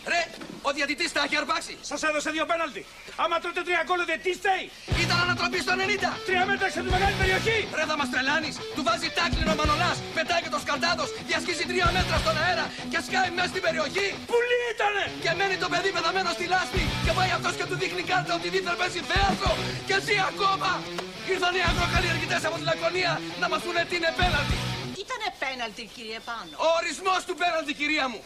Ρε, ο διαιτητής τα έχει αρπάξει. Σας έδωσε 2 πέναλτι. Άμα τρώτε 3 γκολ, ο διαιτητής φταίει. Ήταν ανατροπή στο 90. 3 μέτρα έξω από τη μεγάλη περιοχή. Ρε, θα μας τρελάνεις. Του βάζει τάκλινο ο Μανολάς. Πετάει και το Σκαλτάδος. Διασχίζει 3 μέτρα στον αέρα και σκάει μέσα στην περιοχή. Πουλί ήτανε. Και μένει το παιδί πεθαμένο στη λάσπη. Και πάει αυτός και του δείχνει κάρτα ότι δίθεν παίζει θέατρο. Και ζει ακόμα. Ήρθαν οι αγροκαλλιεργητές από τη Λακωνία να μας πούνε τι είναι πέναλτι. Ήτανε πέναλτι, κύριε Πάνο. Ο ορισμός του πέναλτι, κυρία μου.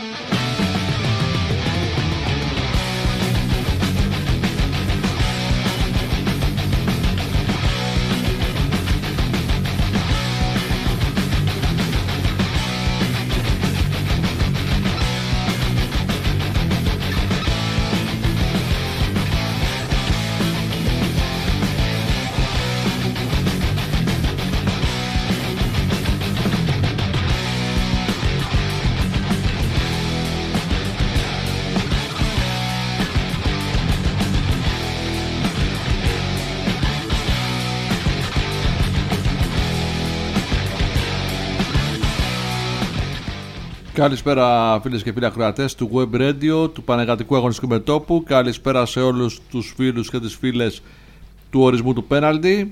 Καλησπέρα φίλες και φίλοι ακροατές του Web Radio, του Πανεγατικού Αγωνιστικού Μετώπου. Καλησπέρα σε όλους τους φίλους και τις φίλες του ορισμού του πέναλτι.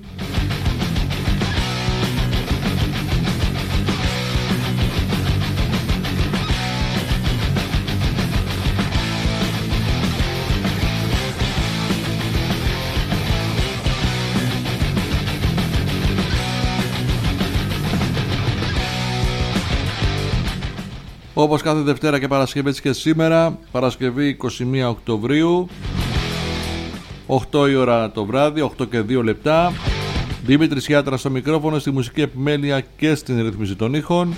Όπως κάθε Δευτέρα και Παρασκευή, έτσι και σήμερα, Παρασκευή 21 Οκτωβρίου, 8 η ώρα το βράδυ, 8 και 2 λεπτά. Δημήτρης Γιάτρας στο μικρόφωνο, στη μουσική επιμέλεια και στην ρύθμιση των ήχων.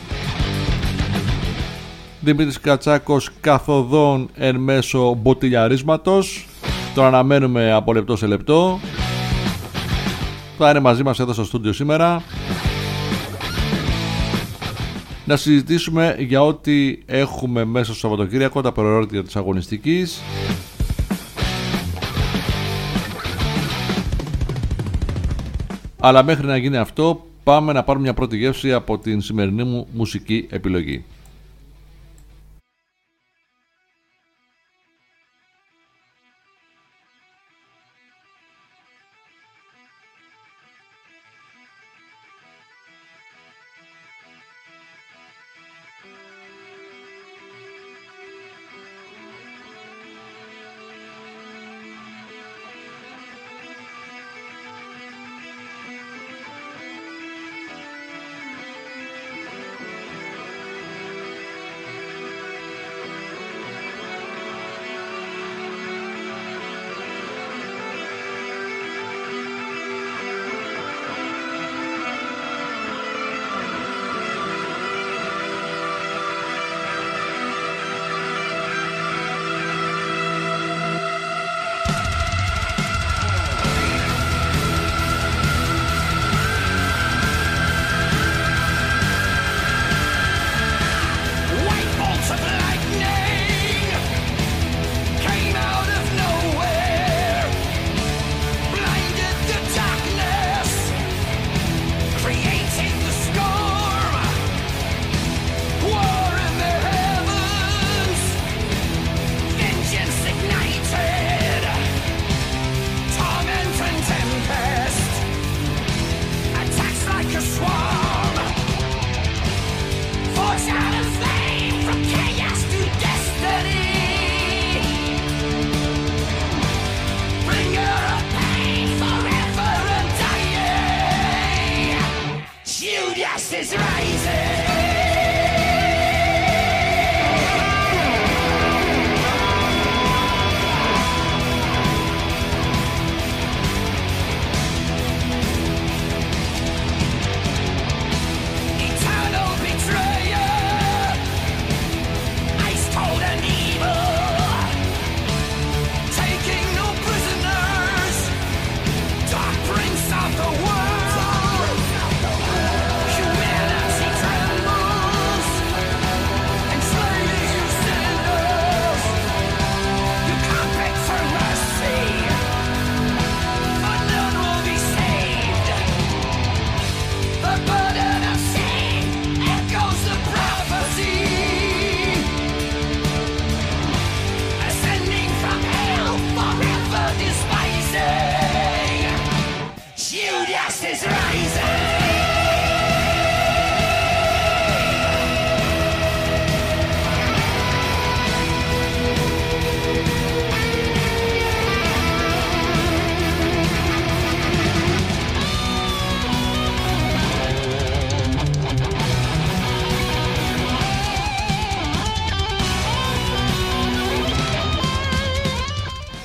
Δημήτρης Κατσάκος καθοδόν εν μέσω μποτιλιαρίσματος. Τον αναμένουμε από λεπτό σε λεπτό. Θα είναι μαζί μας εδώ στο στούντιο σήμερα. Να συζητήσουμε για ό,τι έχουμε μέσα στο Σαββατοκύριακο, τα προορίτια της αγωνιστικής. Αλλά μέχρι να γίνει αυτό, πάμε να πάρουμε μια πρώτη γεύση από την σημερινή μου μουσική επιλογή.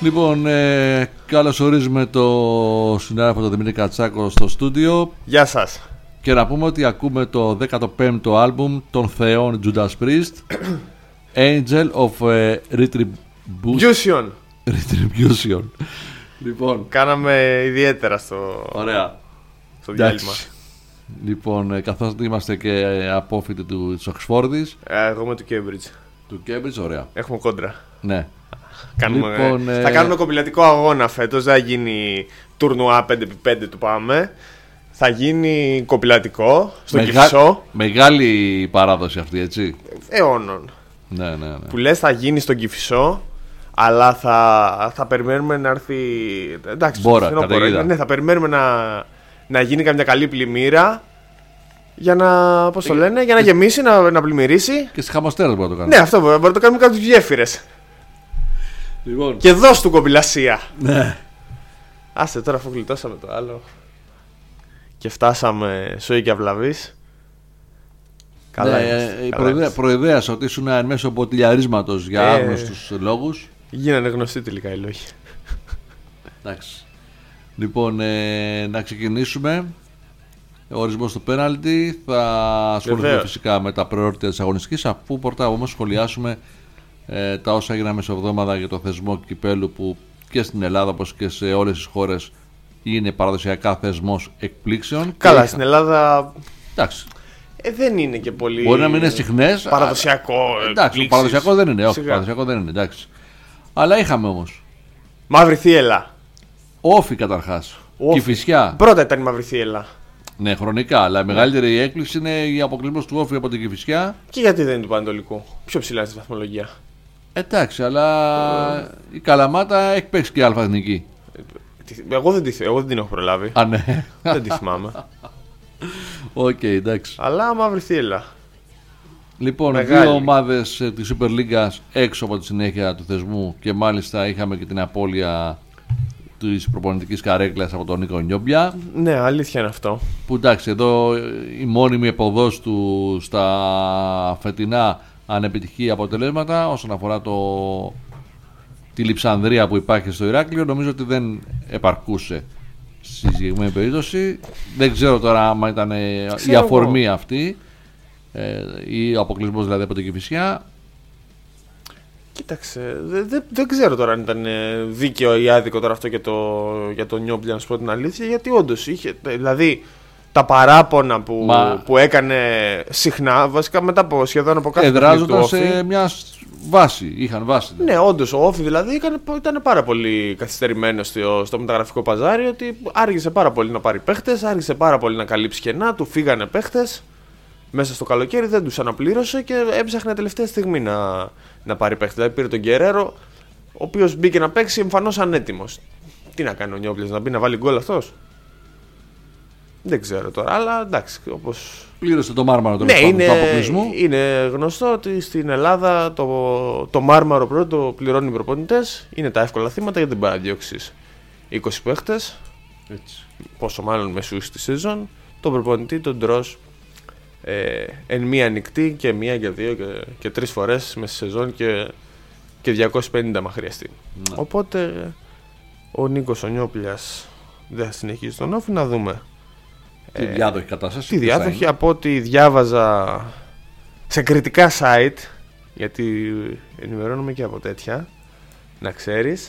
Λοιπόν, καλώς ορίζουμε το συνάδελφο τον Δημήτρη Κατσάκο στο στούντιο. Γεια σας. Και να πούμε ότι ακούμε το 15ο άλμπουμ των θεών Judas Priest, Angel of Retribution. Λοιπόν, κάναμε ιδιαίτερα ωραία. Στο διάλειμμα. Λοιπόν, καθώς είμαστε και απόφοιτοι της Οξφόρδης. Εγώ είμαι του Cambridge. Του Cambridge, ωραία. Έχουμε κόντρα. Ναι. Λοιπόν, θα κάνουμε κομπιλατικό αγώνα φέτος. Δεν θα γίνει τουρνουά 5x5 του πάμε. Θα γίνει κομπιλατικό στο Κηφισό. Μεγάλη παράδοση αυτή, έτσι. Αιώνων. Ναι. Που λες θα γίνει στον Κηφισό, αλλά θα περιμένουμε να έρθει. Εντάξει, ναι, θα περιμένουμε να γίνει καμιά καλή πλημμύρα. Για να, πώς το λένε, για να γεμίσει, να πλημμυρίσει. Και στις Χαμοστέρες μπορεί να το κάνουμε. Ναι, αυτό μπορεί να το κάνουμε κάτω στις γέφυρες. Λοιπόν. Και δώσ' του κομπιλασία. Ναι. Άστε τώρα, αφού γλιτώσαμε το άλλο και φτάσαμε σοή και αυλαβής. Καλά. Προειδέασα ότι ήσουν εν μέσω ποτηλιαρίσματος για άγνωστους λόγους. Γίνανε γνωστοί τελικά οι λόγοι. Εντάξει. Λοιπόν, να ξεκινήσουμε. Ο ορισμός του πέναλτι. Θα ασχοληθούμε φυσικά με τα προϊόντα της αγωνιστικής, αφού πρώτα όμως σχολιάσουμε τα όσα έγιναν μεσοβδόμαδα για το θεσμό κυπέλου, που και στην Ελλάδα όπως και σε όλες τις χώρες είναι παραδοσιακά θεσμός εκπλήξεων. Καλά, στην Ελλάδα. Εντάξει. Δεν είναι και πολύ. Μπορεί να μην είναι συχνές. Παραδοσιακό. Εντάξει, παραδοσιακό δεν είναι. Όχι, παραδοσιακό δεν είναι. Εντάξει. Αλλά είχαμε όμως. Μαύρη Θίελα. Όφη καταρχάς. Κηφισιά. Πρώτα ήταν η Μαύρη Θίελα. Ναι, χρονικά. Αλλά η μεγαλύτερη έκπληξη είναι η αποκλεισμός του Όφη από την Κηφισιά. Και γιατί δεν είναι του Πανετολικού. Πιο ψηλά στη βαθμολογία. Εντάξει, αλλά η Καλαμάτα έχει παίξει και αλφα εθνική. Εγώ δεν την έχω προλάβει. Α, ναι. Δεν τη θυμάμαι. Οκ, εντάξει. Αλλά Μαύρη Θίελα. Λοιπόν, μεγάλη. Δύο ομάδες της Super League έξω από τη συνέχεια του θεσμού, και μάλιστα είχαμε και την απώλεια της προπονητικής καρέκλας από τον Νίκο Νιόμπια. Ναι, αλήθεια είναι αυτό. Που εντάξει, εδώ η μόνιμη εποδός του στα φετινά ανεπιτυχή αποτελέσματα όσον αφορά τη λειψανδρία που υπάρχει στο Ηράκλειο, νομίζω ότι δεν επαρκούσε στη συγκεκριμένη περίπτωση. Δεν ξέρω τώρα άμα ήταν η αφορμή αυτή ή ο αποκλεισμός δηλαδή από την Κηφισιά. Κοίταξε, δεν ξέρω τώρα αν ήταν δίκαιο ή άδικο τώρα αυτό για τον Νιόμπλια, να σου πω την αλήθεια, γιατί όντως είχε, δηλαδή τα παράπονα που έκανε συχνά, βασικά μετά από σχεδόν από κάθε εδράζονταν σε μια βάση, είχαν βάση. Ναι, όντως ο Όφη δηλαδή ήταν πάρα πολύ καθυστερημένος στο μεταγραφικό παζάρι, ότι άργησε πάρα πολύ να πάρει παίχτες, άργησε πάρα πολύ να καλύψει κενά, του φύγανε παίχτες μέσα στο καλοκαίρι, δεν τους αναπλήρωσε και έψαχνε τελευταία στιγμή να πάρει παίχτη. Δηλαδή πήρε τον Γκερέρο, ο οποίος μπήκε να παίξει εμφανώς ανέτοιμος. Τι να κάνει ο Νιόμπλες, να μπει να βάλει γκολ αυτός? Δεν ξέρω τώρα, αλλά εντάξει. Όπως... Πλήρωσε το μάρμαρο του αποκλεισμού. Είναι γνωστό ότι στην Ελλάδα το μάρμαρο πρώτο το πληρώνουν οι προπονητές. Είναι τα εύκολα θύματα, γιατί δεν μπορεί να διώξεις 20 παίχτες. Πόσο μάλλον μεσούς στη σεζόν. Τον προπονητή τον τρως εν μία νυχτή και μία και δύο και τρεις φορές μέσα στη σεζόν και 250 μα χρειαστεί. Ναι. Οπότε ο Νίκος ο Νιόπλιας δεν θα συνεχίσει τον Όφη, να δούμε. Τι διάδοχη κατάσταση. Τι διάδοχη, από ό,τι διάβαζα σε κριτικά site, γιατί ενημερώνομαι και από τέτοια, να ξέρεις,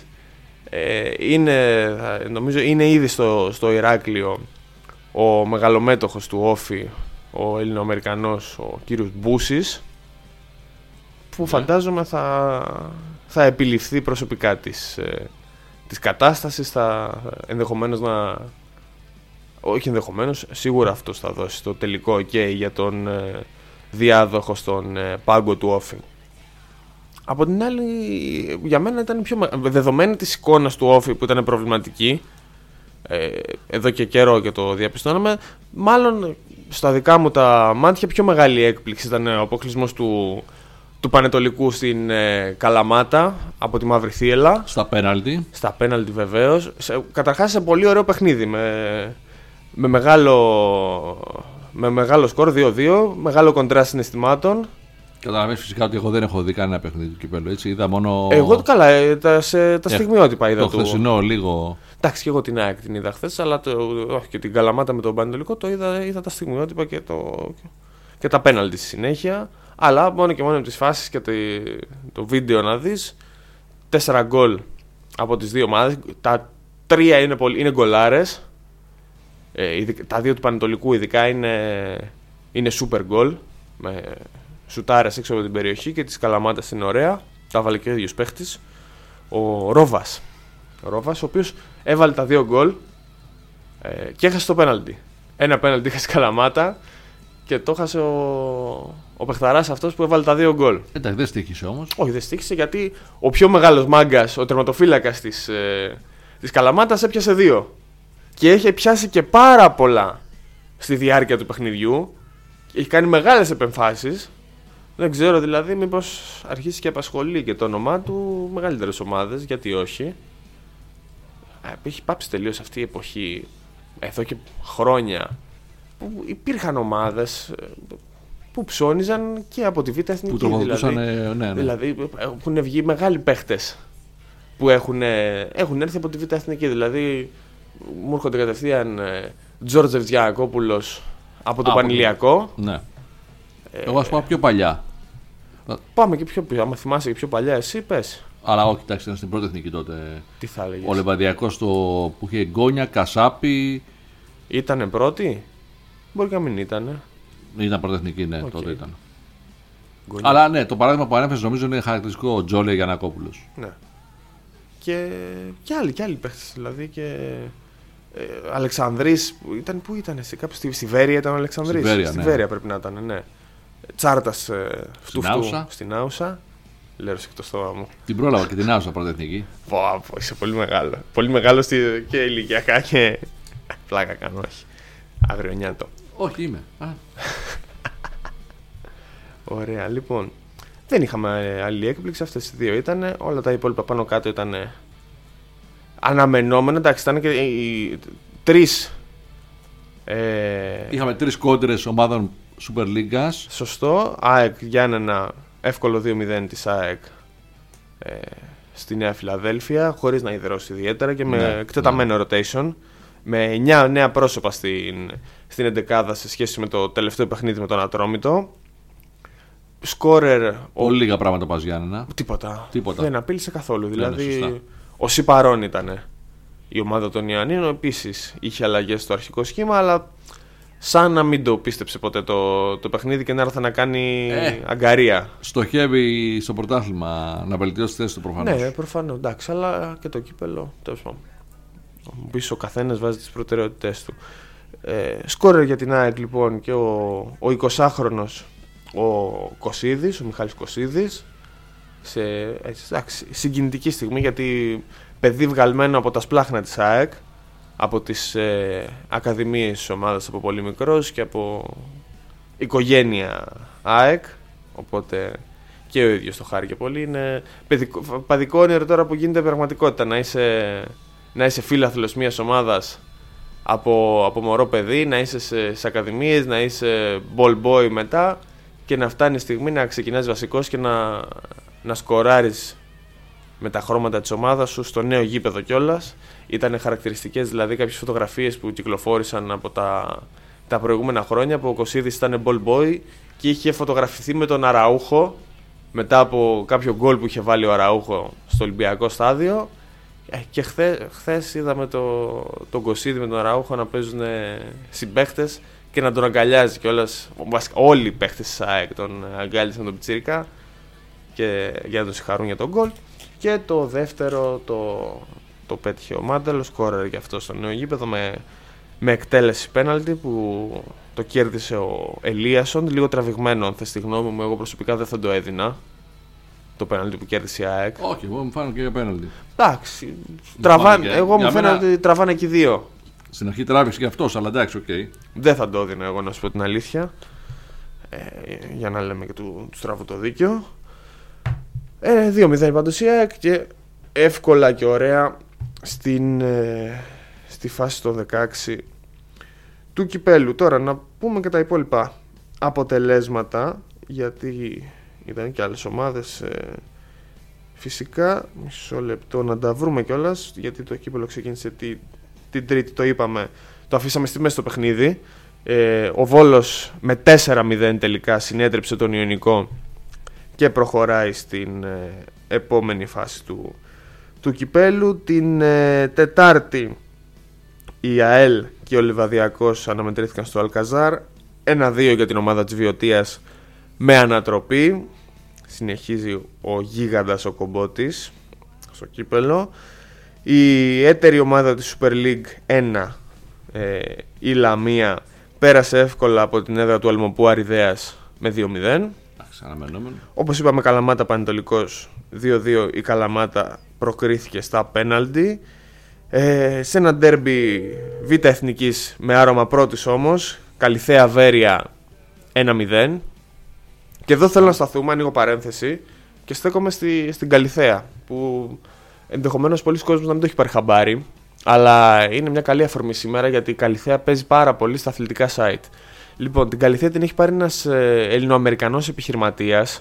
νομίζω είναι ήδη στο Ηράκλειο ο μεγαλομέτωχος του Όφη, ο Ελληνοαμερικανός, ο κύριος Μπούσης, που φαντάζομαι θα επιληφθεί προσωπικά της κατάστασης, θα ενδεχομένως όχι ενδεχομένως, σίγουρα αυτός θα δώσει το τελικό OK για τον διάδοχο στον πάγκο του Όφη. Από την άλλη, για μένα ήταν πιο δεδομένη της εικόνας του Όφη που ήταν προβληματική, εδώ και καιρό και το διαπιστώναμε, μάλλον στα δικά μου τα μάτια πιο μεγάλη έκπληξη ήταν ο αποκλεισμός του Πανετολικού στην Καλαμάτα από τη Μαύρη Θίελα. Στα πέναλτι βεβαίως. Καταρχάς σε πολύ ωραίο παιχνίδι με μεγάλο σκορ 2-2, μεγάλο κοντρά συναισθημάτων. Καταλαβαίνεις φυσικά ότι εγώ δεν έχω δει κανένα παιχνίδι του κυπέλλου. Έτσι. Είδα μόνο. Εγώ καλά, τα στιγμιότυπα είδα. Το χθεσινό λίγο. Εντάξει, και εγώ την ΑΕΚ την είδα χθες, αλλά όχι, και την Καλαμάτα με τον Πανετολικό το είδα τα στιγμιότυπα και τα πέναλτι στη συνέχεια. Αλλά μόνο και μόνο από τις φάσεις και το βίντεο να δεις. 4 γκολ από τις δύο ομάδες. Τα 3 είναι γκολάρες. Τα 2 του Πανετολικού ειδικά είναι super γκολ. Με σουτάρες έξω από την περιοχή, και της Καλαμάτας είναι ωραία. Τα βάλε και ο ίδιος παίχτης. Ο Ρόβας, ο οποίος έβαλε τα 2 γκολ και έχασε το πέναλτι. Ένα πέναλτι είχασε Καλαμάτα και το έχασε ο παιχταράς αυτός που έβαλε τα 2 γκολ. Εντάξει, δεν στοίχησε όμως. Όχι, δεν στοίχησε, γιατί ο πιο μεγάλος μάγκας, ο τερματοφύλακας της Καλαμάτας, έπιασε 2. Και έχει πιάσει και πάρα πολλά στη διάρκεια του παιχνιδιού. Έχει κάνει μεγάλες επεμφάσεις. Δεν ξέρω δηλαδή μήπως αρχίσει και απασχολεί και το όνομά του μεγαλύτερες ομάδες, γιατί όχι. Έχει πάψει τελείως αυτή η εποχή, εδώ και χρόνια, που υπήρχαν ομάδες που ψώνιζαν και από τη Β' Εθνική. Που τροφοδοτούσαν, ναι. Δηλαδή που έχουν βγει μεγάλοι παίχτες που έχουν έρθει από τη Β' Εθνική. Δηλαδή μου έρχονται κατευθείαν Τζόρτζεφ Γιακόπουλος από το Πανηλιακό. Ναι. Εγώ ας πω πιο παλιά. Πάμε και πιο παλιά. Άμα θυμάσαι και πιο παλιά, εσύ πες. Αλλά όχι, εντάξει, ήταν στην πρώτη εθνική τότε. Τι θα έλεγες? Ο Λεβαδιακός που είχε Γκόνια, Κασάπη. Ήτανε πρώτη? Μπορεί και να μην ήτανε. Ήταν πρώτη εθνική, ναι, τότε ήταν. Γκόνια. Αλλά ναι, το παράδειγμα που ανέφερες νομίζω είναι χαρακτηριστικό. Ο Τζόλε Γιαννακόπουλος. Ναι. Και άλλοι παίχτες, δηλαδή και. Αλεξανδρής, πού ήταν εσύ, κάπου στη Βέρεια ήταν ο Αλεξανδρής. Στη Βέρεια πρέπει να ήταν, ναι. Τσάρτας στην Άουσα. Λέω σε το στόμα μου. Την πρόλαβα και την Άουσα πρώτη εθνική. Πω, είσαι πολύ μεγάλο. Πολύ μεγάλο και ηλικιακά και. Πλάκα κάνω, όχι. Αγριονιάτο. Όχι, είμαι. Ωραία, λοιπόν. Δεν είχαμε άλλη έκπληξη, αυτές οι 2 ήταν. Όλα τα υπόλοιπα πάνω κάτω ήταν αναμενόμενα. Εντάξει, ήταν και οι 3. Είχαμε 3 κόντρες ομάδων Super League. Σωστό. ΑΕΚ Γιάννενα, εύκολο 2-0 της ΑΕΚ στη Νέα Φιλαδέλφια, χωρίς να ιδρώσει ιδιαίτερα και με εκτεταμένο rotation. Με 9 νέα πρόσωπα στην εντεκάδα σε σχέση με το τελευταίο παιχνίδι με τον Ατρόμητο. Σκόρερ. Πολύ λίγα πράγματα πας Γιάννενα. Τίποτα. Τίποτα. Δεν απείλησε καθόλου. Δηλαδή, σωστά. ο Σιπαρών ήταν η ομάδα των Ιωαννίνων. Επίσης είχε αλλαγές στο αρχικό σχήμα, αλλά σαν να μην το πίστεψε ποτέ το παιχνίδι και να έρθει να κάνει αγκαρία. Στοχεύει στο πρωτάθλημα να βελτιώσει τη θέση του προφανώς. Ναι, προφανώς. Εντάξει, αλλά και το κύπελο. Τέλος πάντων. Πίσω ο καθένας βάζει τις προτεραιότητές του. Σκόρερ για την ΑΕΚ λοιπόν και ο 20χρονος ο Κωσίδης, ο Μιχάλης Κωσίδης, σε συγκινητική στιγμή, γιατί παιδί βγαλμένο από τα σπλάχνα της ΑΕΚ, από τις ακαδημίες της ομάδας από πολύ μικρός και από οικογένεια ΑΕΚ, οπότε και ο ίδιος το χάρηκε πολύ. Είναι παιδικό όνειρο τώρα που γίνεται πραγματικότητα, να είσαι φίλαθλος μιας ομάδας από μωρό παιδί, να είσαι σε ακαδημίες, να είσαι ball boy μετά και να φτάνει η στιγμή να ξεκινάς βασικός και να σκοράρεις με τα χρώματα της ομάδας σου στο νέο γήπεδο κιόλας. Ήταν χαρακτηριστικές δηλαδή κάποιες φωτογραφίες που κυκλοφόρησαν από τα προηγούμενα χρόνια, που ο Κωσίδης ήταν ball boy και είχε φωτογραφηθεί με τον Αραούχο μετά από κάποιο γκολ που είχε βάλει ο Αραούχο στο Ολυμπιακό στάδιο. Και χθες είδαμε τον Κωσίδη με τον Αραούχο να παίζουν συμπαίχτες και να τον αγκαλιάζει κιόλας. Όλοι οι παίχτες της ΑΕΚ τον αγκάλιασαν τον πιτσίρικα και για να τον συγχαρούν για τον γκολ. Και το δεύτερο το πέτυχε ο Μάνταλος, σκόρερ για αυτό στο νέο γήπεδο με εκτέλεση πέναλτι που το κέρδισε ο Ελίασον. Λίγο τραβηγμένο, αν θες τη γνώμη μου, εγώ προσωπικά δεν θα το έδινα το πέναλτι που κέρδισε η ΑΕΚ. Όχι, εγώ μου φάνηκε και πέναλτι. Εντάξει, εγώ μου φαίνεται ότι τραβάνε και 2. Στην αρχή τράβηξε και αυτός, αλλά εντάξει, οκ. Δεν θα το έδινα εγώ, να σου πω την αλήθεια, για να λέμε και του στραβού το δίκιο. 2-0 πάντως η ΑΕΚ και εύκολα και ωραία στη φάση των 16 του κυπέλου. Τώρα να πούμε και τα υπόλοιπα αποτελέσματα, γιατί ήταν και άλλες ομάδες. Φυσικά, μισό λεπτό να τα βρούμε κιόλας, γιατί το κύπελλο ξεκίνησε την Τρίτη, το είπαμε, το αφήσαμε στη μέση στο παιχνίδι. Ο Βόλος με 4-0 τελικά συνέτρεψε τον Ιωνικό και προχωράει στην επόμενη φάση του κυπέλου. Την Τετάρτη η ΑΕΛ και ο Λιβαδιακός αναμετρήθηκαν στο Αλκαζάρ. 1-2 για την ομάδα της Βιωτίας με ανατροπή. Συνεχίζει ο γίγαντας ο Κομπότης στο κύπελο. Η έτερη ομάδα της Super League 1, η Λαμία, πέρασε εύκολα από την έδρα του Αλμοπού Αριδέας με 2-0. Όπως είπαμε, Καλαμάτα Πανετολικός 2-2. Η Καλαμάτα προκρίθηκε στα πέναλτι. Σε ένα ντέρμπι Β' Εθνικής με άρωμα πρώτης όμως, Καλιθέα Βέρεια 1-0. Και εδώ θέλω να σταθούμε, ανοίγω παρένθεση και στέκομαι στην Καλιθέα, που ενδεχομένως πολλοί κόσμος να μην το έχει πάρει χαμπάρι, αλλά είναι μια καλή αφορμή σήμερα, γιατί η Καλιθέα παίζει πάρα πολύ στα αθλητικά site. Λοιπόν, την Καλιθέα την έχει πάρει ένας Ελληνοαμερικανός επιχειρηματίας,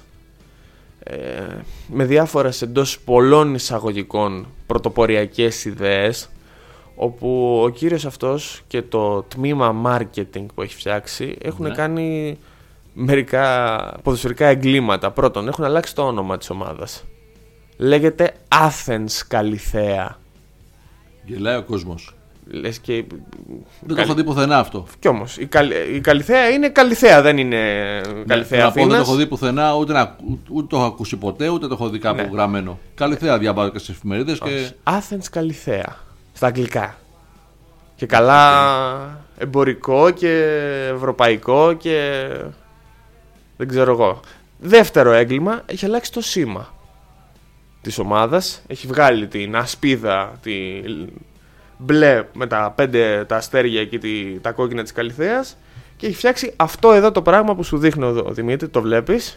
με διάφορες εντός πολλών εισαγωγικών πρωτοποριακές ιδέες, όπου ο κύριος αυτός και το τμήμα marketing που έχει φτιάξει έχουν κάνει μερικά ποδοσφαιρικά εγκλήματα. Πρώτον, έχουν αλλάξει το όνομα της ομάδας. Λέγεται Athens Καλιθέα. Γελάει ο κόσμος. Λες και... Δεν το έχω δει πουθενά αυτό. Κι όμως, η Καλιθέα είναι Καλιθέα, δεν είναι Καλιθέα Αθήνας. Δεν το έχω δει πουθενά, ούτε το έχω ακούσει ποτέ, ούτε το έχω δει κάπου γραμμένο. Καλιθέα διαβάζω και στις εφημερίδες. Και... Athens Καλιθέα, στα αγγλικά. Και καλά εμπορικό και ευρωπαϊκό και... δεν ξέρω εγώ. Δεύτερο έγκλημα, έχει αλλάξει το σήμα της ομάδας. Έχει βγάλει την ασπίδα, τη μπλε με τα 5 τα αστέρια εκεί, τα κόκκινα της Καλιθέας, και έχει φτιάξει αυτό εδώ το πράγμα που σου δείχνω εδώ, Δημήτρη, το βλέπεις.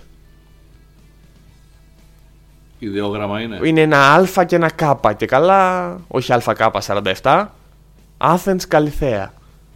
Ιδεόγραμμα είναι. Είναι ένα Α και ένα Κ και καλά, όχι ΑΚ47, Athens Καλιθέα.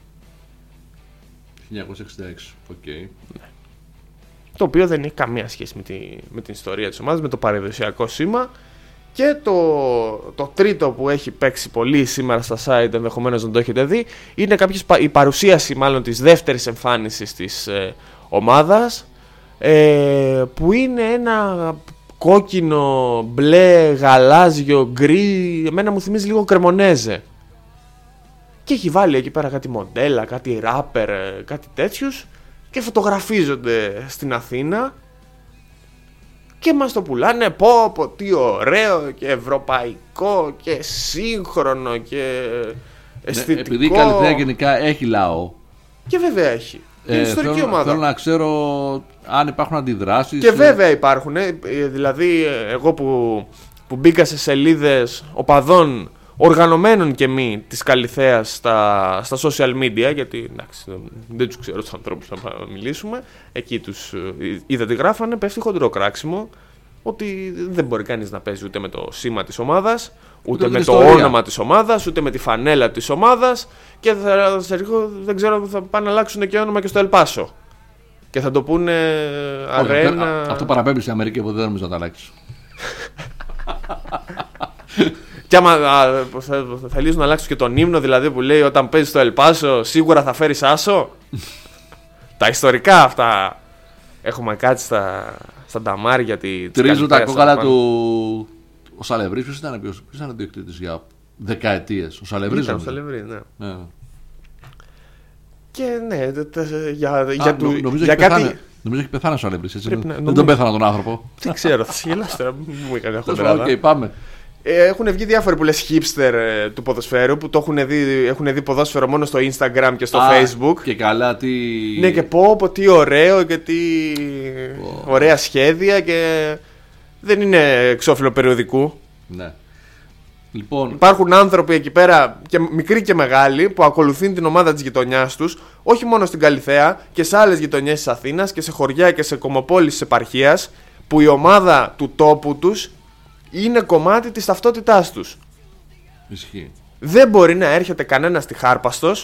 1966, οκ. Το οποίο δεν έχει καμία σχέση με την ιστορία της ομάδας, με το παραδοσιακό σήμα. Και το τρίτο που έχει παίξει πολύ σήμερα στα site, ενδεχομένως να το έχετε δει, είναι η παρουσίαση μάλλον της δεύτερης εμφάνισης της ομάδας, που είναι ένα κόκκινο, μπλε, γαλάζιο, γκρι, εμένα μου θυμίζει λίγο κρεμονέζε. Και έχει βάλει εκεί πέρα κάτι μοντέλα, κάτι ράπερ, κάτι τέτοιους, και φωτογραφίζονται στην Αθήνα και μας το πουλάνε, πω τι ωραίο και ευρωπαϊκό και σύγχρονο και αισθητικό. Επειδή η Καλιθέα γενικά έχει λαό. Και βέβαια έχει. Είναι ιστορική ομάδα. Θέλω να ξέρω αν υπάρχουν αντιδράσεις. Και βέβαια υπάρχουν. Δηλαδή εγώ που μπήκα σε σελίδες οπαδών οργανωμένων και μη της Καλιθέας στα social media, γιατί εντάξει, δεν τους ξέρω τους ανθρώπους να μιλήσουμε, εκεί τους είδα τι γράφανε, πέφτει χοντρό κράξιμο ότι δεν μπορεί κανείς να παίζει ούτε με το σήμα της ομάδας, ούτε με το όνομα της ομάδας, ούτε με τη φανέλα της ομάδας, και δεν ξέρω, θα πάνε να αλλάξουν και όνομα και στο Ελπάσο και θα το πούνε Αρένα. Αυτό παραπέμπει στην Αμερική που δεν νομίζω να τα αλλάξει. Και άμα θελήσουν να αλλάξουν και τον ύμνο, δηλαδή που λέει όταν παίζεις στο Ελπάσο σίγουρα θα φέρεις άσο. Τα ιστορικά αυτά. Έχουμε κάτσει στα νταμάρια της τρίζουν τα κόκαλα του. Ο Σαλευρής, ποιος ήταν ο διοκτήτης για δεκαετίες? Ο Σαλευρής. Ήταν ο Σαλευρής, ναι. Και ναι, για κάτι. Νομίζω έχει πεθάνει ο Σαλευρής, έτσι. Δεν τον πέθανα τον άνθρωπο. Δεν ξέρω, θα σε γελάσω τώρα. Μου έκανε χοντράδα. Οκ, πάμε. Έχουν βγει διάφοροι που λες hipster του ποδοσφαίρου, που το έχουν δει ποδόσφαιρο μόνο στο Instagram και στο Facebook. Και καλά, τι. Ναι, και πω τι ωραίο και τι ωραία σχέδια, και δεν είναι εξώφυλλο περιοδικού. Ναι. Λοιπόν, υπάρχουν άνθρωποι εκεί πέρα, και μικροί και μεγάλοι, που ακολουθούν την ομάδα της γειτονιάς τους, όχι μόνο στην Καλιθέα, και σε άλλες γειτονιές της Αθήνας και σε χωριά και σε κομμοπόλεις της επαρχίας, που η ομάδα του τόπου τους είναι κομμάτι της ταυτότητάς τους. Ισχύει. Δεν μπορεί να έρχεται κανένας τυχάρπαστος,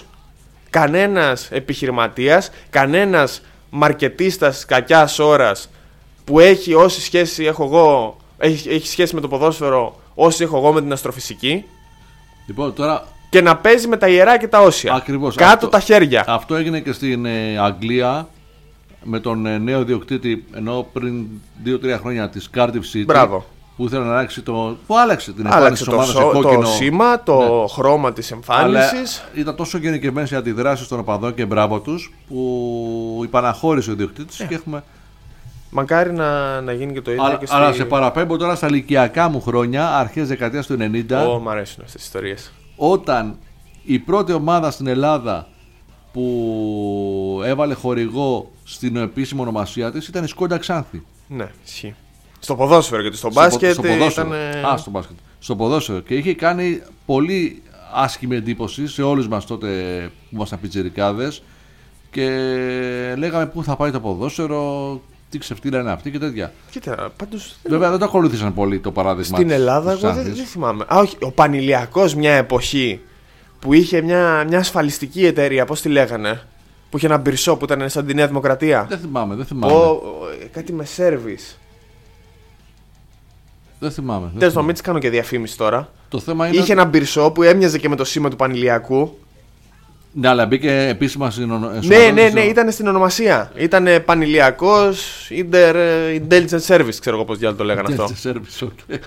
κανένας επιχειρηματίας, κανένας μαρκετίστας κακιάς ώρας που έχει όση σχέση έχω εγώ, έχει σχέση με το ποδόσφαιρο όση έχω εγώ με την αστροφυσική. Λοιπόν, τώρα. Και να παίζει με τα ιερά και τα όσια. Ακριβώς. Κάτω τα χέρια. Αυτό έγινε και στην Αγγλία με τον νέο διοκτήτη, ενώ πριν 2-3 χρόνια της Cardiff City. Μπράβο. Που ήθελε να αλλάξει το. Που άλλαξε την εμφάνιση της ομάδας σε κόκκινο. Το σήμα, το χρώμα της εμφάνισης. Ήταν τόσο γενικευμένες οι αντιδράσεις των οπαδών και μπράβο τους που υπαναχώρησε ο ιδιοκτήτης και έχουμε. Μακάρι να γίνει και το ίδιο. Αλλά σε παραπέμπω τώρα στα ηλικιακά μου χρόνια, αρχές δεκαετίας του 90. Μ' αρέσουν αυτές τις ιστορίες. Όταν η πρώτη ομάδα στην Ελλάδα που έβαλε χορηγό στην επίσημη ονομασία της ήταν η Σκόντα Ξάνθη. Ναι, ισχύει. Στο ποδόσφαιρο και στο μπάσκετ. Στο μπάσκετ. Στο ποδόσφαιρο. Και είχε κάνει πολύ άσχημη εντύπωση σε όλους μας τότε που ήμασταν πιτσιρικάδες και λέγαμε πού θα πάει το ποδόσφαιρο, τι ξεφτύλα είναι αυτή και τέτοια. Κοίτα, πάντως. Βέβαια δεν το ακολούθησαν πολύ το παράδειγμα. Στην Ελλάδα, εγώ δεν θυμάμαι. Όχι, ο Πανηλιακός μια εποχή που είχε μια ασφαλιστική εταιρεία, πώς τη λέγανε, που είχε ένα μπυρσό που ήταν σαν τη Νέα Δημοκρατία. Δεν θυμάμαι. Κάτι με σέρβις. Δεν θυμάμαι. Τέλος πάντων, μην της κάνω και διαφήμιση τώρα. Το θέμα είναι. Είχε ένα μπυρσό που έμοιαζε και με το σήμα του Πανηλιακού. Ναι, αλλά μπήκε επίσημα στην ονομασία. Ναι, ήταν στην ονομασία. Ήταν Πανηλιακός Intelligence Service, ξέρω εγώ πώς διάλογο το λέγανε αυτό. Service, okay.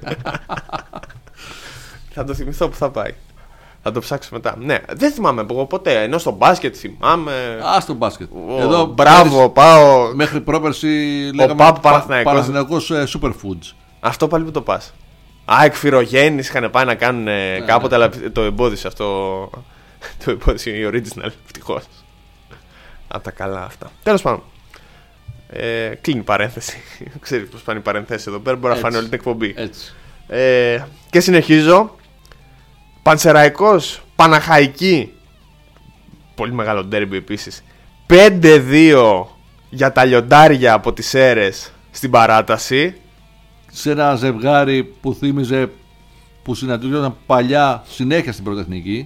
Θα το θυμηθώ που θα πάει. Θα το ψάξω μετά. Ναι, δεν θυμάμαι ποτέ. Ενώ στο μπάσκετ θυμάμαι. Στο μπάσκετ. Εδώ μπράβο, πάω. Μέχρι πρόπερση λέγαμε Παναθηναϊκός Superfoods. Αυτό πάλι που το πας. Εκφυρογέννης είχαν πάει να κάνουν κάποτε, αλλά το εμπόδισε αυτό. Το εμπόδισε η original, ευτυχώς. Από τα καλά αυτά. Τέλος πάντων. Κλείνει η παρένθεση. Ξέρεις πώς πάνε οι παρενθέσεις εδώ πέρα. Μπορεί να φάνε όλη την εκπομπή. Και συνεχίζω. Πανσεραϊκός, Παναχαϊκή. Πολύ μεγάλο ντέρμπι επίσης. 5-2 για τα λιοντάρια από τις Σέρρες στην παράταση. Σε ένα ζευγάρι που θύμιζε που συναντιόταν παλιά συνέχεια στην πρωτεθνική.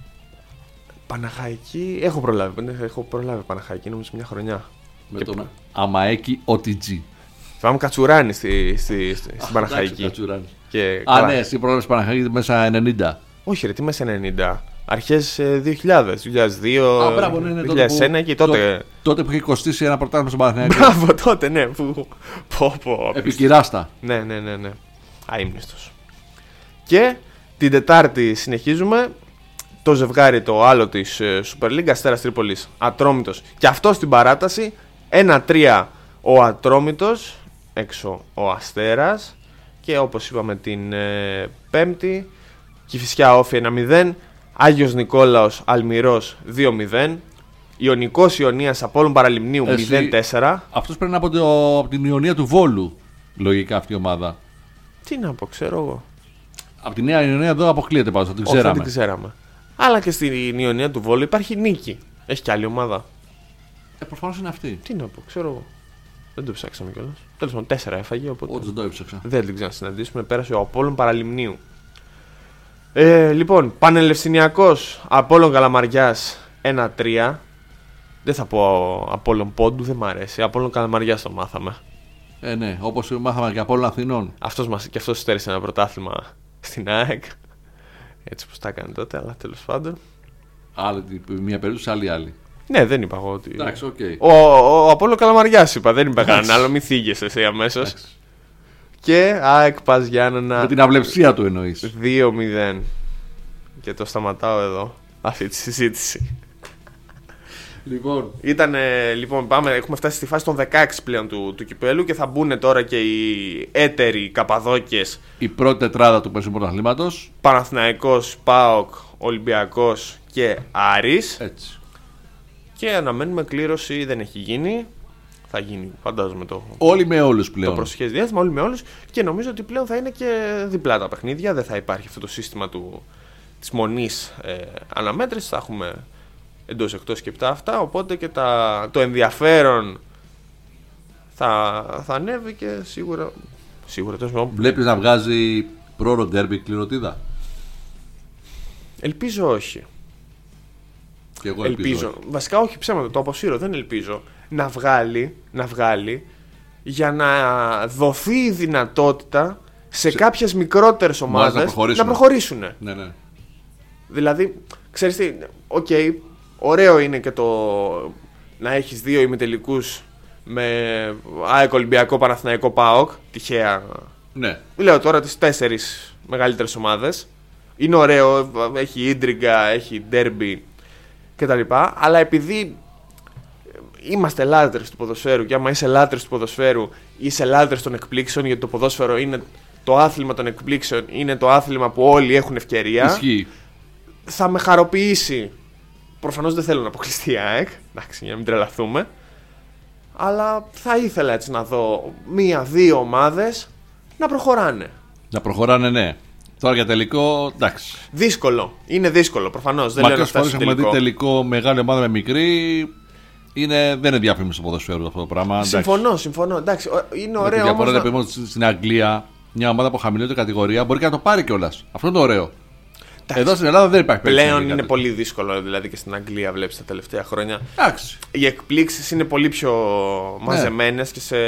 Παναχαϊκή. Έχω προλάβει Παναχαϊκή, νομίζω μια χρονιά. Με τον Αμαέκη OTG. Θυμάμαι Κατσουράνη στην Παναχαϊκή. Ναι, εσύ πρόλαβες Παναχαϊκή μέσα 90. Όχι, ρε, τι μέσα 90. Αρχές 2000, 2002, μπράβο, ναι, 2001 και τότε. Τότε που είχε κοστίσει ένα πρωτάθλημα στον Παναθηναϊκό. Μπράβο, τότε, ναι. Επικυράστα. Ναι. Αείμνηστος. Και την Τετάρτη συνεχίζουμε. Το ζευγάρι το άλλο της Super League, Αστέρας Τρίπολης, Ατρόμητος. Και αυτό στην παράταση. 1-3 ο Ατρόμητος, έξω ο Αστέρας. Και όπως είπαμε την Πέμπτη, Κηφισιά Όφη 1-0, Άγιος Νικόλαος Αλμυρός 2-0, Ιωνικός Ιωνίας Απόλλων Παραλιμνίου 0-4. Αυτός πρέπει να από την Ιωνία του Βόλου, λογικά αυτή η ομάδα. Τι να πω, ξέρω εγώ. Από τη Νέα Ιωνία εδώ αποκλείεται πάντως, θα την ξέραμε. Όχι, δεν την ξέραμε. Αλλά και στην Ιωνία του Βόλου υπάρχει νίκη. Έχει και άλλη ομάδα. Προφανώς είναι αυτή. Τι να πω, ξέρω εγώ. Δεν το ψάξαμε κιόλας. Τέλος πάντων, 4 έφαγε. Οπότε δεν το έψαξα. Δεν την ξανασυναντήσουμε. Πέρασε ο Απόλλων Παραλιμνίου. Λοιπόν, Πανελευθυνιακός Απόλλων Καλαμαριάς 1-3. Δεν θα πω Απόλλων Πόντου, δεν μ' αρέσει. Απόλλων Καλαμαριάς το μάθαμε. Ναι, όπως μάθαμε και Απόλλων Αθηνών. Και αυτός στέρισε ένα πρωτάθλημα στην ΑΕΚ. Έτσι πως τα έκανε τότε, αλλά τέλος πάντων. Μία περίπτωση, άλλη. Ναι, δεν είπα εγώ ότι. Εντάξει, okay. Ο Απόλλων Καλαμαριάς είπα, δεν είπα κανένα άλλο, μη θίγεσαι εσύ αμέσως. Και ΑΕΚ Πας Γιάννενα. Με την αυλεψία του εννοείς. 2-0. Και το σταματάω εδώ αυτή τη συζήτηση. Λοιπόν, πάμε, έχουμε φτάσει στη φάση των 16 πλέον του κυπέλου και θα μπουν τώρα και οι έτεροι Καπαδόκες. Η πρώτη τετράδα του περσινού πρωταθλήματος. Παναθηναϊκός, ΠΑΟΚ, Ολυμπιακός και Άρης. Έτσι. Και αναμένουμε κλήρωση, δεν έχει γίνει. Θα γίνει, φαντάζομαι όλοι με όλους πλέον. Το προσεχές διάστημα, όλοι με όλους. Και νομίζω ότι πλέον θα είναι και διπλά τα παιχνίδια. Δεν θα υπάρχει αυτό το σύστημα της μονής αναμέτρησης. Θα έχουμε εντός εκτός και επτά αυτά. Οπότε και το ενδιαφέρον θα ανέβει και σίγουρα Βλέπεις να βγάζει πρόωρο ντέρμπι κληρωτίδα? Ελπίζω όχι. Και εγώ ελπίζω. Βασικά όχι, ψέματα, το αποσύρω, δεν ελπίζω. Να βγάλει για να δοθεί η δυνατότητα σε κάποιες μικρότερες ομάδες να προχωρήσουν. Ναι, ναι. Δηλαδή, ξέρεις τι, ωραίο είναι και το να έχεις 2 ημιτελικούς με ΑΕΚ, Ολυμπιακό, Παναθηναϊκό, ΠΑΟΚ, τυχαία. Ναι. Λέω τώρα τις 4 μεγαλύτερες ομάδες. Είναι ωραίο, έχει ίντριγκα, έχει ντέρμπι κτλ. Αλλά επειδή είμαστε λάτρες του ποδοσφαίρου, και άμα είσαι λάτρες του ποδοσφαίρου, είσαι λάτρες των εκπλήξεων, γιατί το ποδόσφαιρο είναι το άθλημα των εκπλήξεων, είναι το άθλημα που όλοι έχουν ευκαιρία. Ισχύει. Θα με χαροποιήσει. Προφανώς δεν θέλω να αποκλειστεί η ΑΕΚ, εντάξει, για να μην τρελαθούμε. Αλλά θα ήθελα έτσι να δω 1-2 ομάδες να προχωράνε. Να προχωράνε, ναι. Τώρα για τελικό, εντάξει. Δύσκολο. Είναι δύσκολο, προφανώς. Δεν λέω να φτάσει στο τελικό. Έχουμε δει τελικό μεγάλη ομάδα με μικρή. Δεν είναι διαφήμιση στο ποδοσφαίρο αυτό το πράγμα. Συμφωνώ. Εντάξει, είναι ωραίο. Για παράδειγμα, στην Αγγλία, μια ομάδα από χαμηλότερη κατηγορία μπορεί και να το πάρει κιόλας. Αυτό είναι το ωραίο. Εντάξει. Εδώ στην Ελλάδα δεν υπάρχει περίπτωση. Πλέον είναι πολύ δύσκολο, δηλαδή και στην Αγγλία βλέπεις τα τελευταία χρόνια. Εντάξει. Οι εκπλήξεις είναι πολύ πιο μαζεμένες και σε.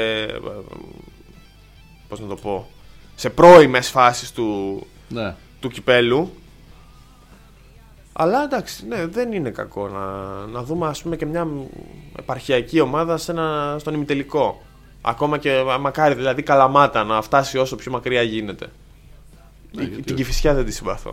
Πώς να το πω. Σε πρώιμες φάσεις του κυπέλου. Αλλά εντάξει, ναι, δεν είναι κακό να δούμε, ας πούμε, και μια επαρχιακή ομάδα στον ημιτελικό. Ακόμα και μακάρι, δηλαδή, Καλαμάτα να φτάσει όσο πιο μακριά γίνεται. Την Κηφισιά δεν τη συμπαθώ.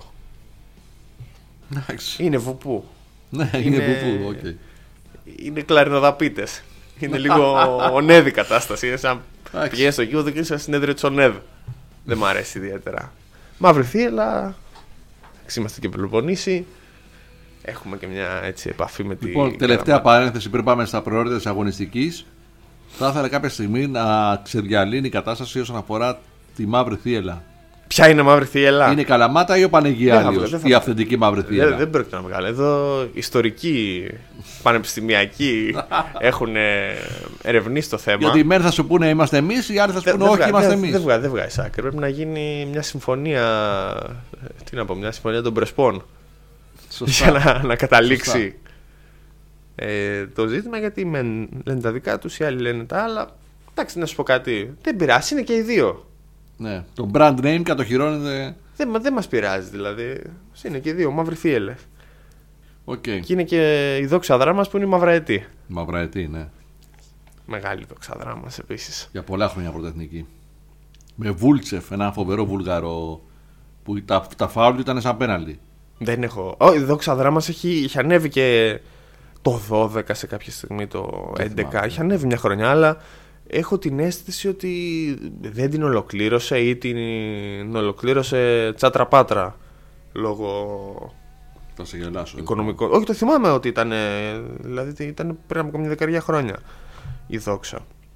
Είναι βουπού. Ναι, είναι βουπού, okay. Είναι κλαρινοδαπίτες. Είναι λίγο ονέδη κατάσταση. Είναι σαν πηγαίνεις στο Κιούδο και είσαι στο συνέδριο της ΟΝΕΔ. Δεν μ' αρέσει ιδιαίτερα. Μαύρη Θύελλα. Είμαστε και Πελοποννήσι. Έχουμε και μια έτσι επαφή με τη. Λοιπόν, τελευταία παρένθεση πριν πάμε στα προϊόντα της αγωνιστικής. Θα ήθελα κάποια στιγμή να ξεδιαλύνει η κατάσταση όσον αφορά τη Μαύρη Θύελλα. Ποια είναι Μαύρη Θύελλα? Είναι η Καλαμάτα ή ο Πανεγιάλιος, η αυθεντική Μαύρη Θύελλα? Δεν πρόκειται να βγάλει. Εδώ ιστορικοί, πανεπιστημιακοί έχουν ερευνήσει το θέμα. Γιατί οι μέρες θα σου πούνε είμαστε εμείς, οι άλλοι θα σου πούνε όχι, είμαστε εμείς. Δεν βγάζει άκρη. Πρέπει να γίνει μια συμφωνία. Τι να πω, μια συμφωνία των Πρεσπών. Για να καταλήξει το ζήτημα. Γιατί λένε τα δικά τους, οι άλλοι λένε τα άλλα. Εντάξει, να σου πω κάτι. Δεν πειράζει, είναι και οι δύο. Ναι, το brand name κατοχυρώνεται. Δεν μας πειράζει δηλαδή. Είναι και δύο Μαύρη Θύελλα. Okay. Και είναι και η δόξα δράμας που είναι η Μαυραετή. Μαυραετή, ναι. Μεγάλη δόξα δράμας επίσης. Για πολλά χρόνια πρωτεθνική. Με Βούλτσεφ, ένα φοβερό Βούλγαρο που τα φάουλ ήταν σαν πέναλτι. Δεν έχω. Η δόξα δράμας είχε ανέβει και το 12 σε κάποια στιγμή, το 11. Είχε ανέβει μια χρονιά, αλλά έχω την αίσθηση ότι δεν την ολοκλήρωσε ή την ολοκλήρωσε τσάτρα πάτρα λόγω θα σε γελάσω, οικονομικών. Όχι, το θυμάμαι ότι ήταν. Δηλαδή ήταν πριν από καμιά δεκαετία χρόνια η δόξα.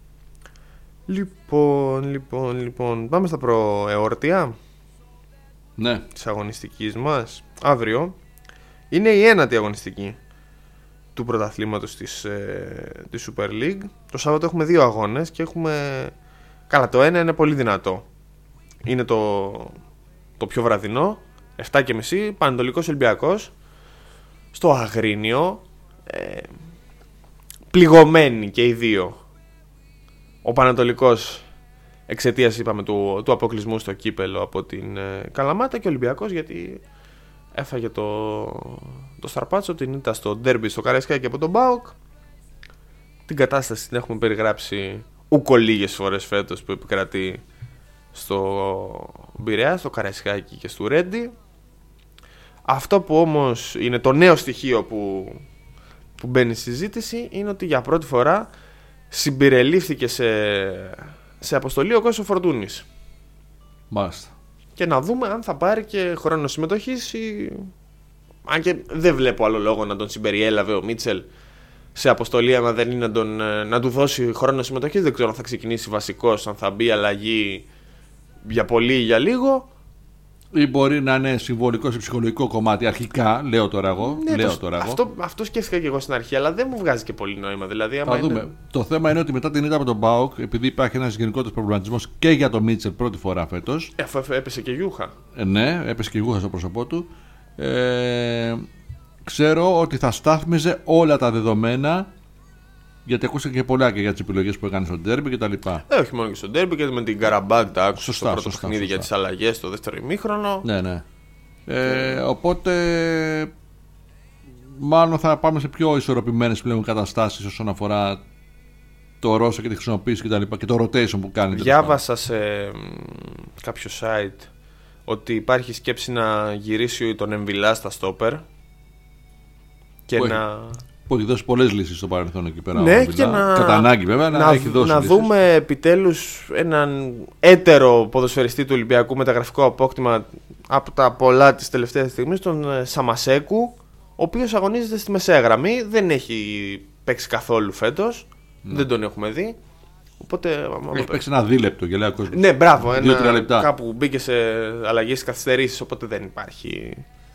Λοιπόν. Πάμε στα προεόρτια. Ναι. Της αγωνιστικής μας. Αύριο είναι η 9η αγωνιστική του πρωταθλήματος της Super League. Το Σάββατο έχουμε 2 αγώνες και έχουμε. Καλά, το ένα είναι πολύ δυνατό. Είναι το πιο βραδινό. 7.30 Πανετολικός Ολυμπιακός στο Αγρίνιο. Πληγωμένοι και οι δύο. Ο Πανετολικός εξαιτίας, είπαμε, του αποκλεισμού στο κύπελο από την Καλαμάτα, και ο Ολυμπιακός γιατί έφαγε το Σταρπάτσο, την ήττα στο ντέρμπι στο Καραϊσκάκι από τον ΠΑΟΚ. Την κατάσταση την έχουμε περιγράψει ούκο λίγες φορές φέτος που επικρατεί στο Πειραιά, στο Καραϊσκάκι και στο Ρέντι. Αυτό που όμως είναι το νέο στοιχείο που μπαίνει στη συζήτηση είναι ότι για πρώτη φορά συμπεριλήφθηκε σε αποστολή ο Κώστας Φορτούνης. Μάλιστα. Και να δούμε αν θα πάρει και χρόνο συμμετοχής αν και δεν βλέπω άλλο λόγο να τον συμπεριέλαβε ο Μίτσελ σε αποστολή, αν δεν είναι να του δώσει χρόνο συμμετοχής. Δεν ξέρω αν θα ξεκινήσει βασικός, αν θα μπει αλλαγή για πολύ ή για λίγο. Ή μπορεί να είναι συμβολικό σε ψυχολογικό κομμάτι αρχικά, λέω τώρα εγώ. Ναι, αυτό σκέφτηκα και εγώ στην αρχή, αλλά δεν μου βγάζει και πολύ νόημα. Δηλαδή, θα δούμε. Το θέμα είναι ότι μετά την ήττα από τον ΠΑΟΚ, επειδή υπάρχει ένας γενικότερος προβληματισμός και για τον Μίτσελ πρώτη φορά φέτος. Αφού έπεσε και Γιούχα. Ναι, έπεσε και Γιούχα στο πρόσωπό του. Ξέρω ότι θα στάθμιζε όλα τα δεδομένα Γιατί ακούστηκε και πολλά και για τις επιλογές που έκανε στο ντέρμπι και τα λοιπά. Όχι μόνο και στο ντέρμπι και με την Καραμπάκ τα άκουσα στο πρώτο σωστά, παιχνίδι για τις αλλαγές στο δεύτερο ημίχρονο. Ναι. Οπότε μάλλον θα πάμε σε πιο ισορροπημένες πλέον καταστάσεις όσον αφορά το ρόστερ και τη χρησιμοποίηση και τα λοιπά και το rotation που κάνει. Διάβασα σε κάποιο site ότι υπάρχει σκέψη να γυρίσει τον Εμβιλά στα στόπερ και που έχει δώσει πολλές λύσεις στο παρελθόν εκεί πέρα. Ναι, και κατά ανάγκη βέβαια να έχει δώσει να λύσεις. δούμε επιτέλους έναν έτερο ποδοσφαιριστή του Ολυμπιακού με τα γραφικό απόκτημα από τα πολλά της τελευταίας στιγμής, τον Σαμασέκου, ο οποίος αγωνίζεται στη μεσαία γραμμή, δεν έχει παίξει καθόλου φέτος, δεν τον έχουμε δει. Οπότε, έχει παίξει ένα δίλεπτο, γελάει ο κόσμος. Ναι, μπράβο, 2-3 λεπτά. Κάπου μπήκε σε αλλαγές καθυστερήσεις, οπότε δεν υπάρχει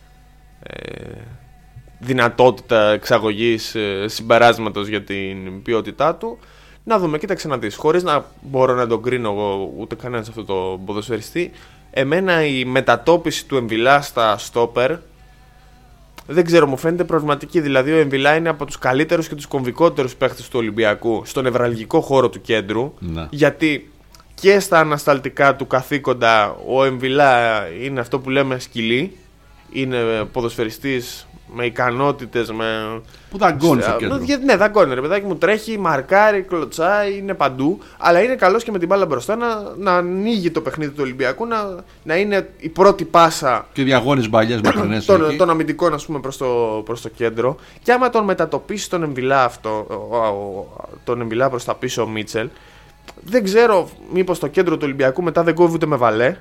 δυνατότητα εξαγωγής συμπεράσματος για την ποιότητά του. Να δούμε, κοίταξε να δεις, χωρίς να μπορώ να τον κρίνω εγώ ούτε κανένας αυτό το ποδοσφαιριστή, εμένα η μετατόπιση του Εμβιλά στα στόπερ δεν ξέρω, μου φαίνεται προβληματική. Δηλαδή ο Εμβιλά είναι από τους καλύτερους και τους κομβικότερους παίχτες του Ολυμπιακού στο νευραλγικό χώρο του κέντρου, γιατί και στα ανασταλτικά του καθήκοντα ο Εμβιλά είναι αυτό που λέμε σκυλί, είναι ποδοσφαιριστής με ικανότητες, που δαγκώνει στο κέντρο. Ναι, δαγκώνει, ρε παιδάκι μου, τρέχει, μαρκάρει, κλωτσάει, είναι παντού. Αλλά είναι καλός και με την μπάλα μπροστά να ανοίγει το παιχνίδι του Ολυμπιακού, να είναι η πρώτη πάσα. Και διαγώνεις μπαλιές μακρινές των αμυντικών, ας πούμε, προς το κέντρο. Και άμα τον μετατοπίσει τον Εμβιλά τον Εμβιλά προς τα πίσω ο Μίτσελ, δεν ξέρω μήπως το κέντρο του Ολυμπιακού μετά δεν κόβει ούτε με βαλέ.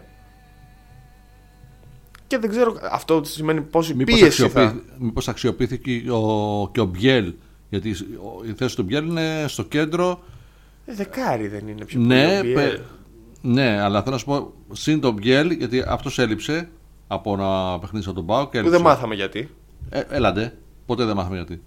Και δεν ξέρω αυτό σημαίνει πόση πίεση θα... Μήπως αξιοποιήθηκε και ο Μπιέλ. Γιατί η θέση του Μπιέλ είναι στο κέντρο. Δεκάρι δεν είναι πιο πολύ. Ναι, αλλά θέλω να σου πω συν τον Μπιέλ, γιατί αυτός έλειψε από ένα παιχνίδι στον ΠΑΟΚ. Που δεν μάθαμε γιατί. Έλαντε, ποτέ δεν μάθαμε γιατί.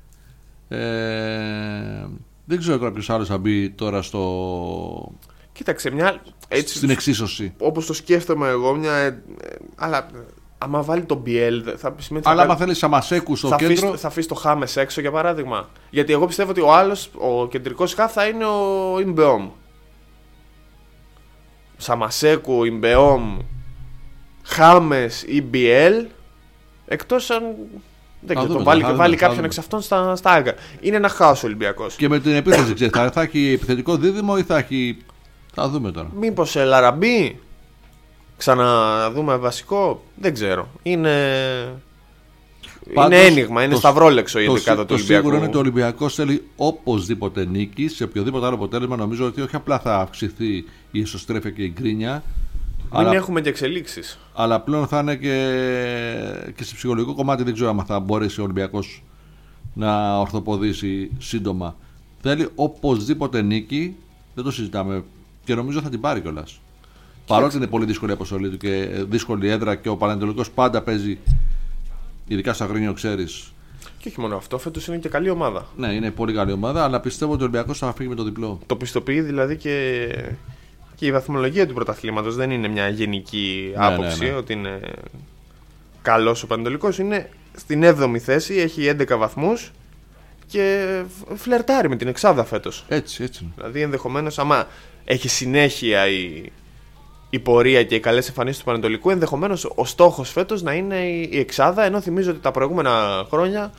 Δεν ξέρω κάποιος άλλος θα μπει τώρα στο... Κοίταξε, στην εξίσωση. Όπως το σκέφτομαι εγώ, αλλά άμα βάλει τον Μπιέλ θα σημαίνει. Αλλά άμα θέλει Σαμασέκου στο κέντρο. Θα αφήσει το Χάμες έξω για παράδειγμα. Γιατί εγώ πιστεύω ότι ο άλλος, ο κεντρικός χαφ θα είναι ο Ιμπεόμ. Σαμασέκου, Ιμπεόμ, Χάμες ή Μπιέλ. Εκτός αν. Δεν ξέρω, βάλει κάποιον εξ αυτών στα άγκα. Είναι ένα χάος Ολυμπιακός. Και με την επίθεση, θα έχει επιθετικό δίδυμο ή θα έχει. Θα δούμε τώρα. Μήπως Λαραμπή, ξαναδούμε βασικό, δεν ξέρω. Είναι ένιγμα, είναι σταυρόλεξο η δεκάδα του Ολυμπιακού. Το σίγουρο είναι ότι ο Ολυμπιακός θέλει οπωσδήποτε νίκη. Σε οποιοδήποτε άλλο αποτέλεσμα νομίζω ότι όχι απλά θα αυξηθεί η ισοστρέφεια και η γκρίνια. Μην έχουμε και εξελίξεις. Αλλά πλέον θα είναι και σε ψυχολογικό κομμάτι. Δεν ξέρω αν θα μπορέσει ο Ολυμπιακός να ορθοποδήσει σύντομα. Θέλει οπωσδήποτε νίκη. Δεν το συζητάμε. Και νομίζω θα την πάρει κιόλας. Παρότι είναι πολύ δύσκολη η αποστολή του και δύσκολη έδρα και ο Πανετολικός πάντα παίζει, ειδικά στα Αγρίνιο, ξέρεις. Και όχι μόνο αυτό, φέτος είναι και καλή ομάδα. Ναι, είναι πολύ καλή ομάδα, αλλά πιστεύω ότι ο Ολυμπιακός θα φύγει με το διπλό. Το πιστοποιεί δηλαδή και η βαθμολογία του πρωταθλήματος. Δεν είναι μια γενική άποψη ότι είναι καλός ο Πανετολικός. Είναι στην 7η θέση, έχει 11 βαθμούς και φλερτάρει με την εξάδα φέτος. Έτσι. Δηλαδή ενδεχομένως, άμα έχει συνέχεια η πορεία και οι καλές εμφανίσεις του Πανετολικού, ενδεχομένως ο στόχος φέτος να είναι η εξάδα, ενώ θυμίζω ότι τα προηγούμενα χρόνια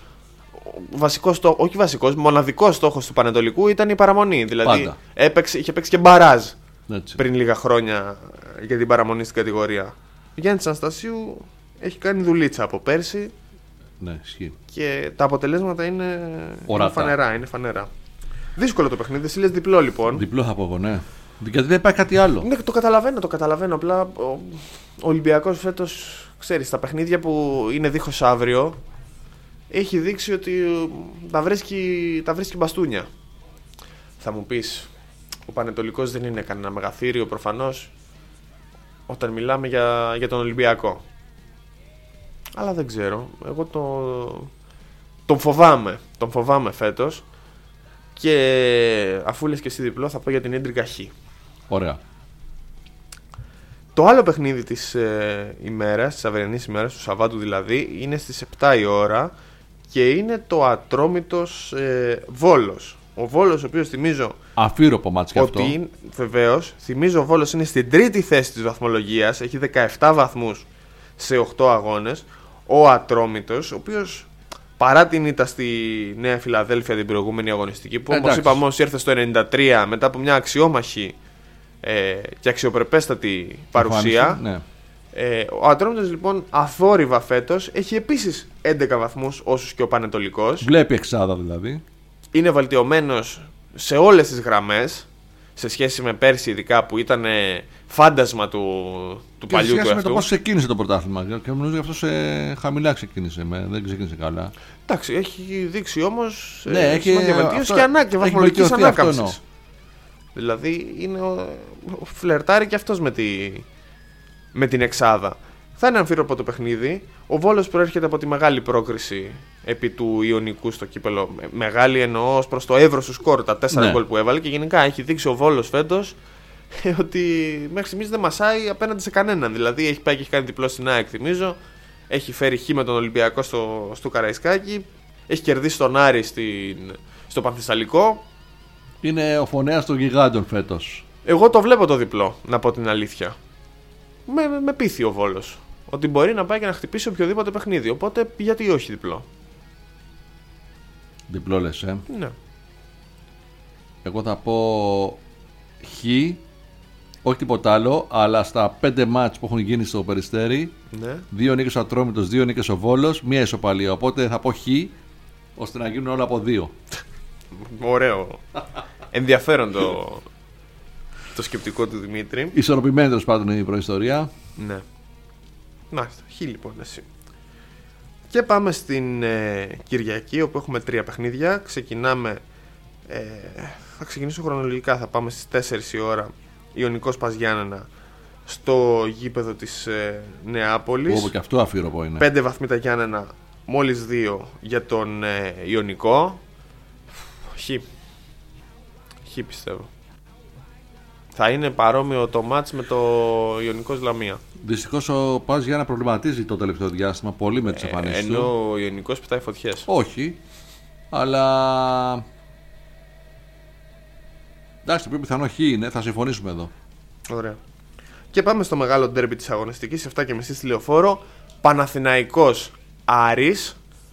μοναδικός στόχος του Πανετολικού ήταν η παραμονή. Δηλαδή είχε παίξει και μπαράζ πριν λίγα χρόνια για την παραμονή στην κατηγορία. Ο Γιάννης Αναστασίου έχει κάνει δουλίτσα από πέρσι. Ναι, ισχύει. Και τα αποτελέσματα είναι φανερά. Δύσκολο το παιχνίδι, εσύ λες διπλό λοιπόν. Διπλό θα πω εγώ, ναι. Γιατί δεν υπάρχει κάτι άλλο. Ναι, το καταλαβαίνω. Απλά ο Ολυμπιακός φέτος, ξέρεις, τα παιχνίδια που είναι δίχως αύριο, έχει δείξει ότι τα βρίσκει μπαστούνια. Θα μου πεις, ο Πανετολικός δεν είναι κανένα μεγαθύριο προφανώς όταν μιλάμε για τον Ολυμπιακό. Αλλά δεν ξέρω. Εγώ τον φοβάμαι φέτος. Και αφού λες και εσύ διπλό, θα πω για την Έντρικα Χ. Ωραία. Το άλλο παιχνίδι της ημέρας, της αυριανής ημέρας, του Σαββάτου δηλαδή, είναι στις 7 η ώρα και είναι το Ατρόμητος Βόλος. Ο Βόλος, ο οποίος θυμίζω. Αφύρωπο μάτς και αυτό. Βεβαίως, θυμίζω ο Βόλος είναι στην τρίτη θέση της βαθμολογίας. Έχει 17 βαθμούς σε 8 αγώνες. Ο Ατρόμητος, ο οποίος παρά την ήττα στη Νέα Φιλαδέλφια την προηγούμενη αγωνιστική, που όπως είπαμε όμως ήρθε στο 93 μετά από μια αξιόμαχη και αξιοπρεπέστατη παρουσία. Ναι. Ο Ατρόμητος λοιπόν αθόρυβα φέτος έχει επίσης 11 βαθμούς όσους και ο Πανετολικός. Βλέπει εξάδα δηλαδή. Είναι βελτιωμένος σε όλες τις γραμμές σε σχέση με πέρσι, ειδικά που ήταν φάντασμα του παλιού του εαυτού. Με το πώς ξεκίνησε το πρωτάθλημα. Και νομίζω ότι αυτό χαμηλά ξεκίνησε. Δεν ξεκίνησε καλά. Εντάξει, έχει δείξει όμως σημαντική βελτίωση και βαθμολογικής ανάκαμψης. Δηλαδή φλερτάρει και αυτός με την εξάδα. Θα είναι αμφίροπο το παιχνίδι. Ο Βόλος προέρχεται από τη μεγάλη πρόκριση επί του Ιωνικού στο κύπελο. Μεγάλη εννοώ ως προς το εύρος του σκορ, τα 4 γκολ που έβαλε. Και γενικά έχει δείξει ο Βόλος φέτος ότι μέχρι στιγμής δεν μασάει απέναντι σε κανέναν. Δηλαδή έχει πάει και έχει κάνει διπλό στην ΑΕΚ, θυμίζω. Έχει φέρει χ με τον Ολυμπιακό στο Καραϊσκάκι. Έχει κερδίσει τον Άρη στο Πανθεσσαλικό. Είναι ο φωνέας των γιγάντων φέτος. Εγώ το βλέπω το διπλό, να πω την αλήθεια. Με πείθει ο Βόλος ότι μπορεί να πάει και να χτυπήσει οποιοδήποτε παιχνίδι. Οπότε γιατί όχι διπλό. Διπλό λες, Ναι. Εγώ θα πω χ, όχι τίποτα άλλο, αλλά στα 5 μάτς που έχουν γίνει στο Περιστέρι, Ναι. 2 νίκες ο Ατρόμητος, 2 νίκες ο Βόλος, 1 ισοπαλία. Οπότε θα πω χ, ώστε να γίνουν όλα από 2. Ωραίο. Ενδιαφέρον το σκεπτικό του Δημήτρη. Ισορροπημένη τέλος πάντων η προϊστορία. Ναι. Μάλιστα, χ λοιπόν εσύ. Και πάμε στην Κυριακή, όπου έχουμε 3 παιχνίδια. Ξεκινάμε. Θα ξεκινήσω χρονολογικά. Θα πάμε στις 4 η ώρα. Ιωνικός Πας Γιάννενα στο γήπεδο της Νεάπολης. Όπου και αυτό αφήρωπο είναι. 5 βαθμοί τα Γιάννενα, μόλις 2 για τον Ιωνικό. Χ πιστεύω. Θα είναι παρόμοιο το μάτς με το Ιωνικός Λαμία. Δυστυχώς ο Πας Γιάννενα προβληματίζει το τελευταίο διάστημα πολύ με τις εμφανίσεις του. Ενώ ο Ιωνικός πετάει φωτιές. Όχι, αλλά εντάξει, το πιο πιθανό χ είναι, θα συμφωνήσουμε εδώ. Ωραία. Και πάμε στο μεγάλο ντέρμπι της αγωνιστικής, 7:30 στη Λεωφόρο. Παναθηναϊκός Άρης.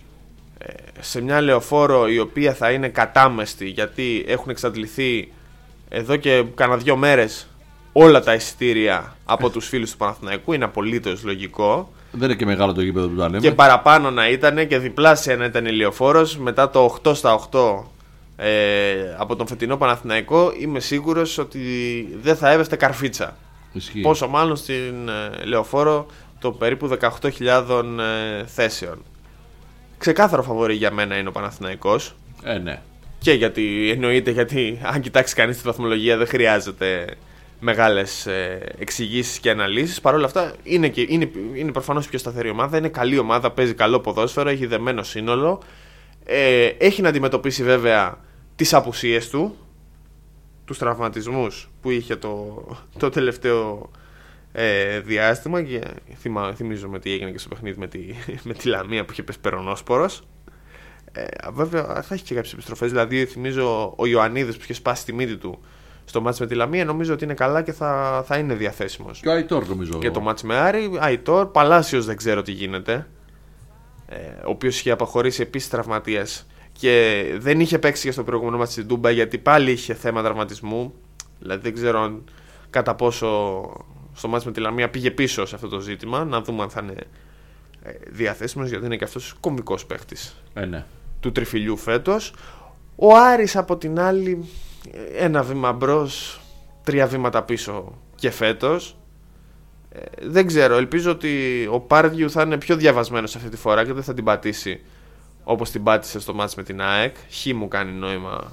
Σε μια Λεωφόρο η οποία θα είναι κατάμεστη, γιατί έχουν εξαντληθεί εδώ και κάνα 2 μέρες όλα τα εισιτήρια από τους φίλους του Παναθηναϊκού. Είναι απολύτως λογικό. Δεν είναι και μεγάλο το γήπεδο που τα λέμε. Και παραπάνω να ήταν και διπλάσια να ήταν η Λεωφόρος. Μετά το 8/8 από τον φετινό Παναθηναϊκό, είμαι σίγουρος ότι δεν θα έβεσται καρφίτσα. Ισχύει. Πόσο μάλλον στην Λεωφόρο το περίπου 18.000 θέσεων. Ξεκάθαρο φαβορί για μένα είναι ο Παναθηναϊκός. Ναι. Και γιατί αν κοιτάξει κανείς τη βαθμολογία δεν χρειάζεται μεγάλες εξηγήσεις και αναλύσεις. Παρ' όλα αυτά είναι προφανώς πιο σταθερή ομάδα. Είναι καλή ομάδα, παίζει καλό ποδόσφαιρο, έχει δεμένο σύνολο. Έχει να αντιμετωπίσει βέβαια τις απουσίες του, τους τραυματισμούς που είχε το τελευταίο διάστημα. Και θυμίζομαι τι έγινε και στο παιχνίδι με τη Λαμία που είχε πέσει περονόσπορος. Βέβαια θα έχει και κάποιες επιστροφές. Δηλαδή θυμίζω ο Ιωαννίδης που είχε σπάσει τη μύτη του στο μάτς με τη Λαμία, νομίζω ότι είναι καλά και θα είναι διαθέσιμος. Και ο Αϊτόρ νομίζω. Και το μάτς με Άρη, Αϊτόρ, Παλάσιος δεν ξέρω τι γίνεται. Ο οποίος είχε αποχωρήσει επίσης τραυματίας και δεν είχε παίξει και στο προηγούμενο μάτς στην Τούμπα, γιατί πάλι είχε θέμα τραυματισμού. Δηλαδή δεν ξέρω κατά πόσο στο μάτς με τη Λαμία πήγε πίσω σε αυτό το ζήτημα. Να δούμε αν θα είναι διαθέσιμος, γιατί είναι και αυτός κομβικός παίχτης του τριφυλιού φέτος. Ο Άρης από την άλλη, 1 βήμα μπρος, 3 βήματα πίσω και φέτος. Δεν ξέρω, ελπίζω ότι ο Πάρδιου θα είναι πιο διαβασμένος αυτή τη φορά και δεν θα την πατήσει όπως την πάτησε στο μάτς με την ΑΕΚ. Χ μου κάνει νόημα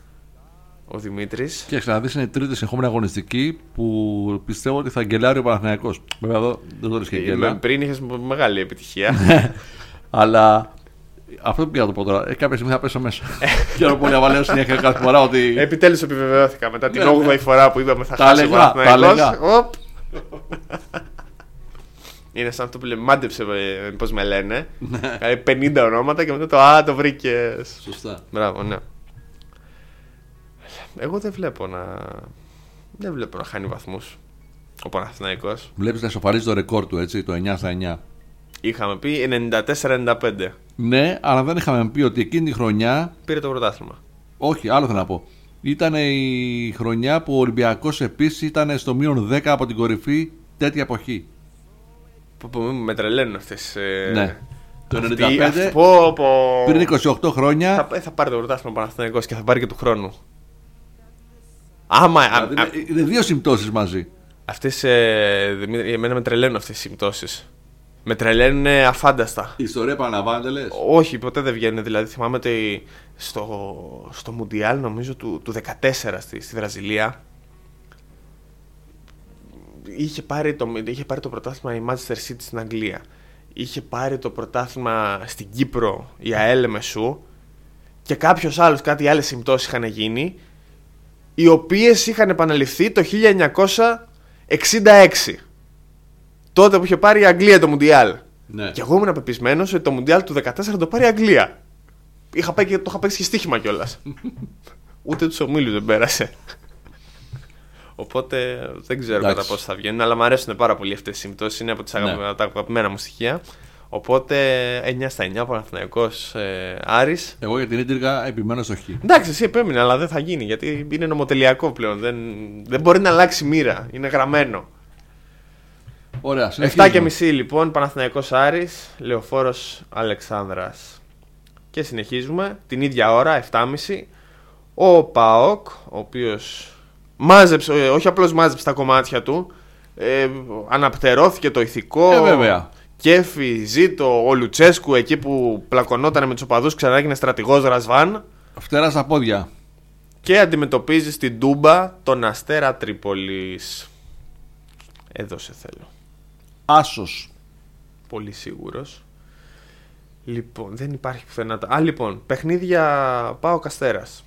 ο Δημήτρης. Και να δεις, είναι η τρίτη συνεχόμενη αγωνιστική που πιστεύω ότι θα γκελάρει ο Παναθηναϊκός. Βέβαια εδώ δεν το ρίσκε γκέλα. Πριν είχες μεγάλη επιτυχία. Αλλά αυτό που πήγα να το πω τώρα, κάποια στιγμή θα πέσω μέσα. Χαίρομαι πολύ, αβαλέω συνέχεια κάθε φορά ότι. Επιτέλους επιβεβαιώθηκα μετά την 8η φορά που είπαμε θα τα χάσει ο Παναθηναϊκός. Είναι σαν αυτό που λέμε, μάντεψε πώς με λένε. 50 ονόματα και μετά το βρήκες. Σωστά. Μπράβο, ναι. Εγώ δεν βλέπω να χάνει βαθμούς ο Παναθηναϊκός. Βλέπεις να ισοφαρίζει το ρεκόρ του, έτσι, το 9-9. Είχαμε πει 94-95. Ναι, αλλά δεν είχαμε πει ότι εκείνη τη χρονιά. Πήρε το πρωτάθλημα. Όχι, άλλο θέλω να πω. Ήταν η χρονιά που ο Ολυμπιακός επίσης ήταν στο μείον 10 από την κορυφή τέτοια εποχή. Με τρελαίνουν αυτές. Ναι. Το 95. Πριν 28 χρόνια. Θα πάρει το πρωτάθλημα ο Παναθηναϊκός και θα πάρει και του χρόνου. Άμα. Είναι δύο συμπτώσεις μαζί. Αυτές. Εμένα με τρελαίνουν αυτές οι συμπτώσεις. Με τρελαίνουν αφάνταστα. Η ιστορία επαναλαμβάνεται, λες? Όχι, ποτέ δεν βγαίνουν. Δηλαδή, θυμάμαι ότι στο Μουντιάλ, νομίζω του 14 στη Βραζιλία, είχε πάρει το πρωτάθλημα η Manchester City στην Αγγλία. Είχε πάρει το πρωτάθλημα στην Κύπρο η ΑΕΛ Μεσού. Και κάποιος άλλος, κάτι άλλες συμπτώσεις είχαν γίνει, οι οποίες είχαν επαναληφθεί το 1966. Τότε που είχε πάρει η Αγγλία το Μουντιάλ. Ναι. Και εγώ ήμουν πεπισμένος ότι το Μουντιάλ του 14 θα το πάρει η Αγγλία. Το είχα παίξει και στοίχημα κιόλας. Ούτε τους ομίλους δεν πέρασε. Οπότε δεν ξέρω κατά πόσο θα βγαίνουν. Αλλά μου αρέσουν πάρα πολύ αυτές οι συμπτώσεις. Είναι από τα αγαπημένα μου στοιχεία. Οπότε 9-9 Παναθηναϊκός Άρης. Εγώ για την Ίντρικα επιμένω στο Χ. Εντάξει, εσύ επέμεινε, αλλά δεν θα γίνει γιατί είναι νομοτελειακό πλέον. Δεν μπορεί να αλλάξει μοίρα. Είναι γραμμένο. Ωραία, 7.30 λοιπόν Παναθηναϊκός Άρης, Λεωφόρος Αλεξάνδρας. Και συνεχίζουμε την ίδια ώρα, 7.30. Ο ΠΑΟΚ, ο οποίος μάζεψε, όχι απλώς μάζεψε τα κομμάτια του, αναπτερώθηκε το ηθικό. Βέβαια. Κέφι, Ζήτο, ο Λουτσέσκου εκεί που πλακωνόταν με τους οπαδούς, ξανά έγινε στρατηγός Ρασβάν. Φτερά στα πόδια. Και αντιμετωπίζει στην Τούμπα τον Αστέρα Τρίπολης. Εδώ σε θέλω. Άσος. Πολύ σίγουρος. Λοιπόν, δεν υπάρχει πουθενά. Λοιπόν, παιχνίδια ΠΑΟΚ Αστέρας.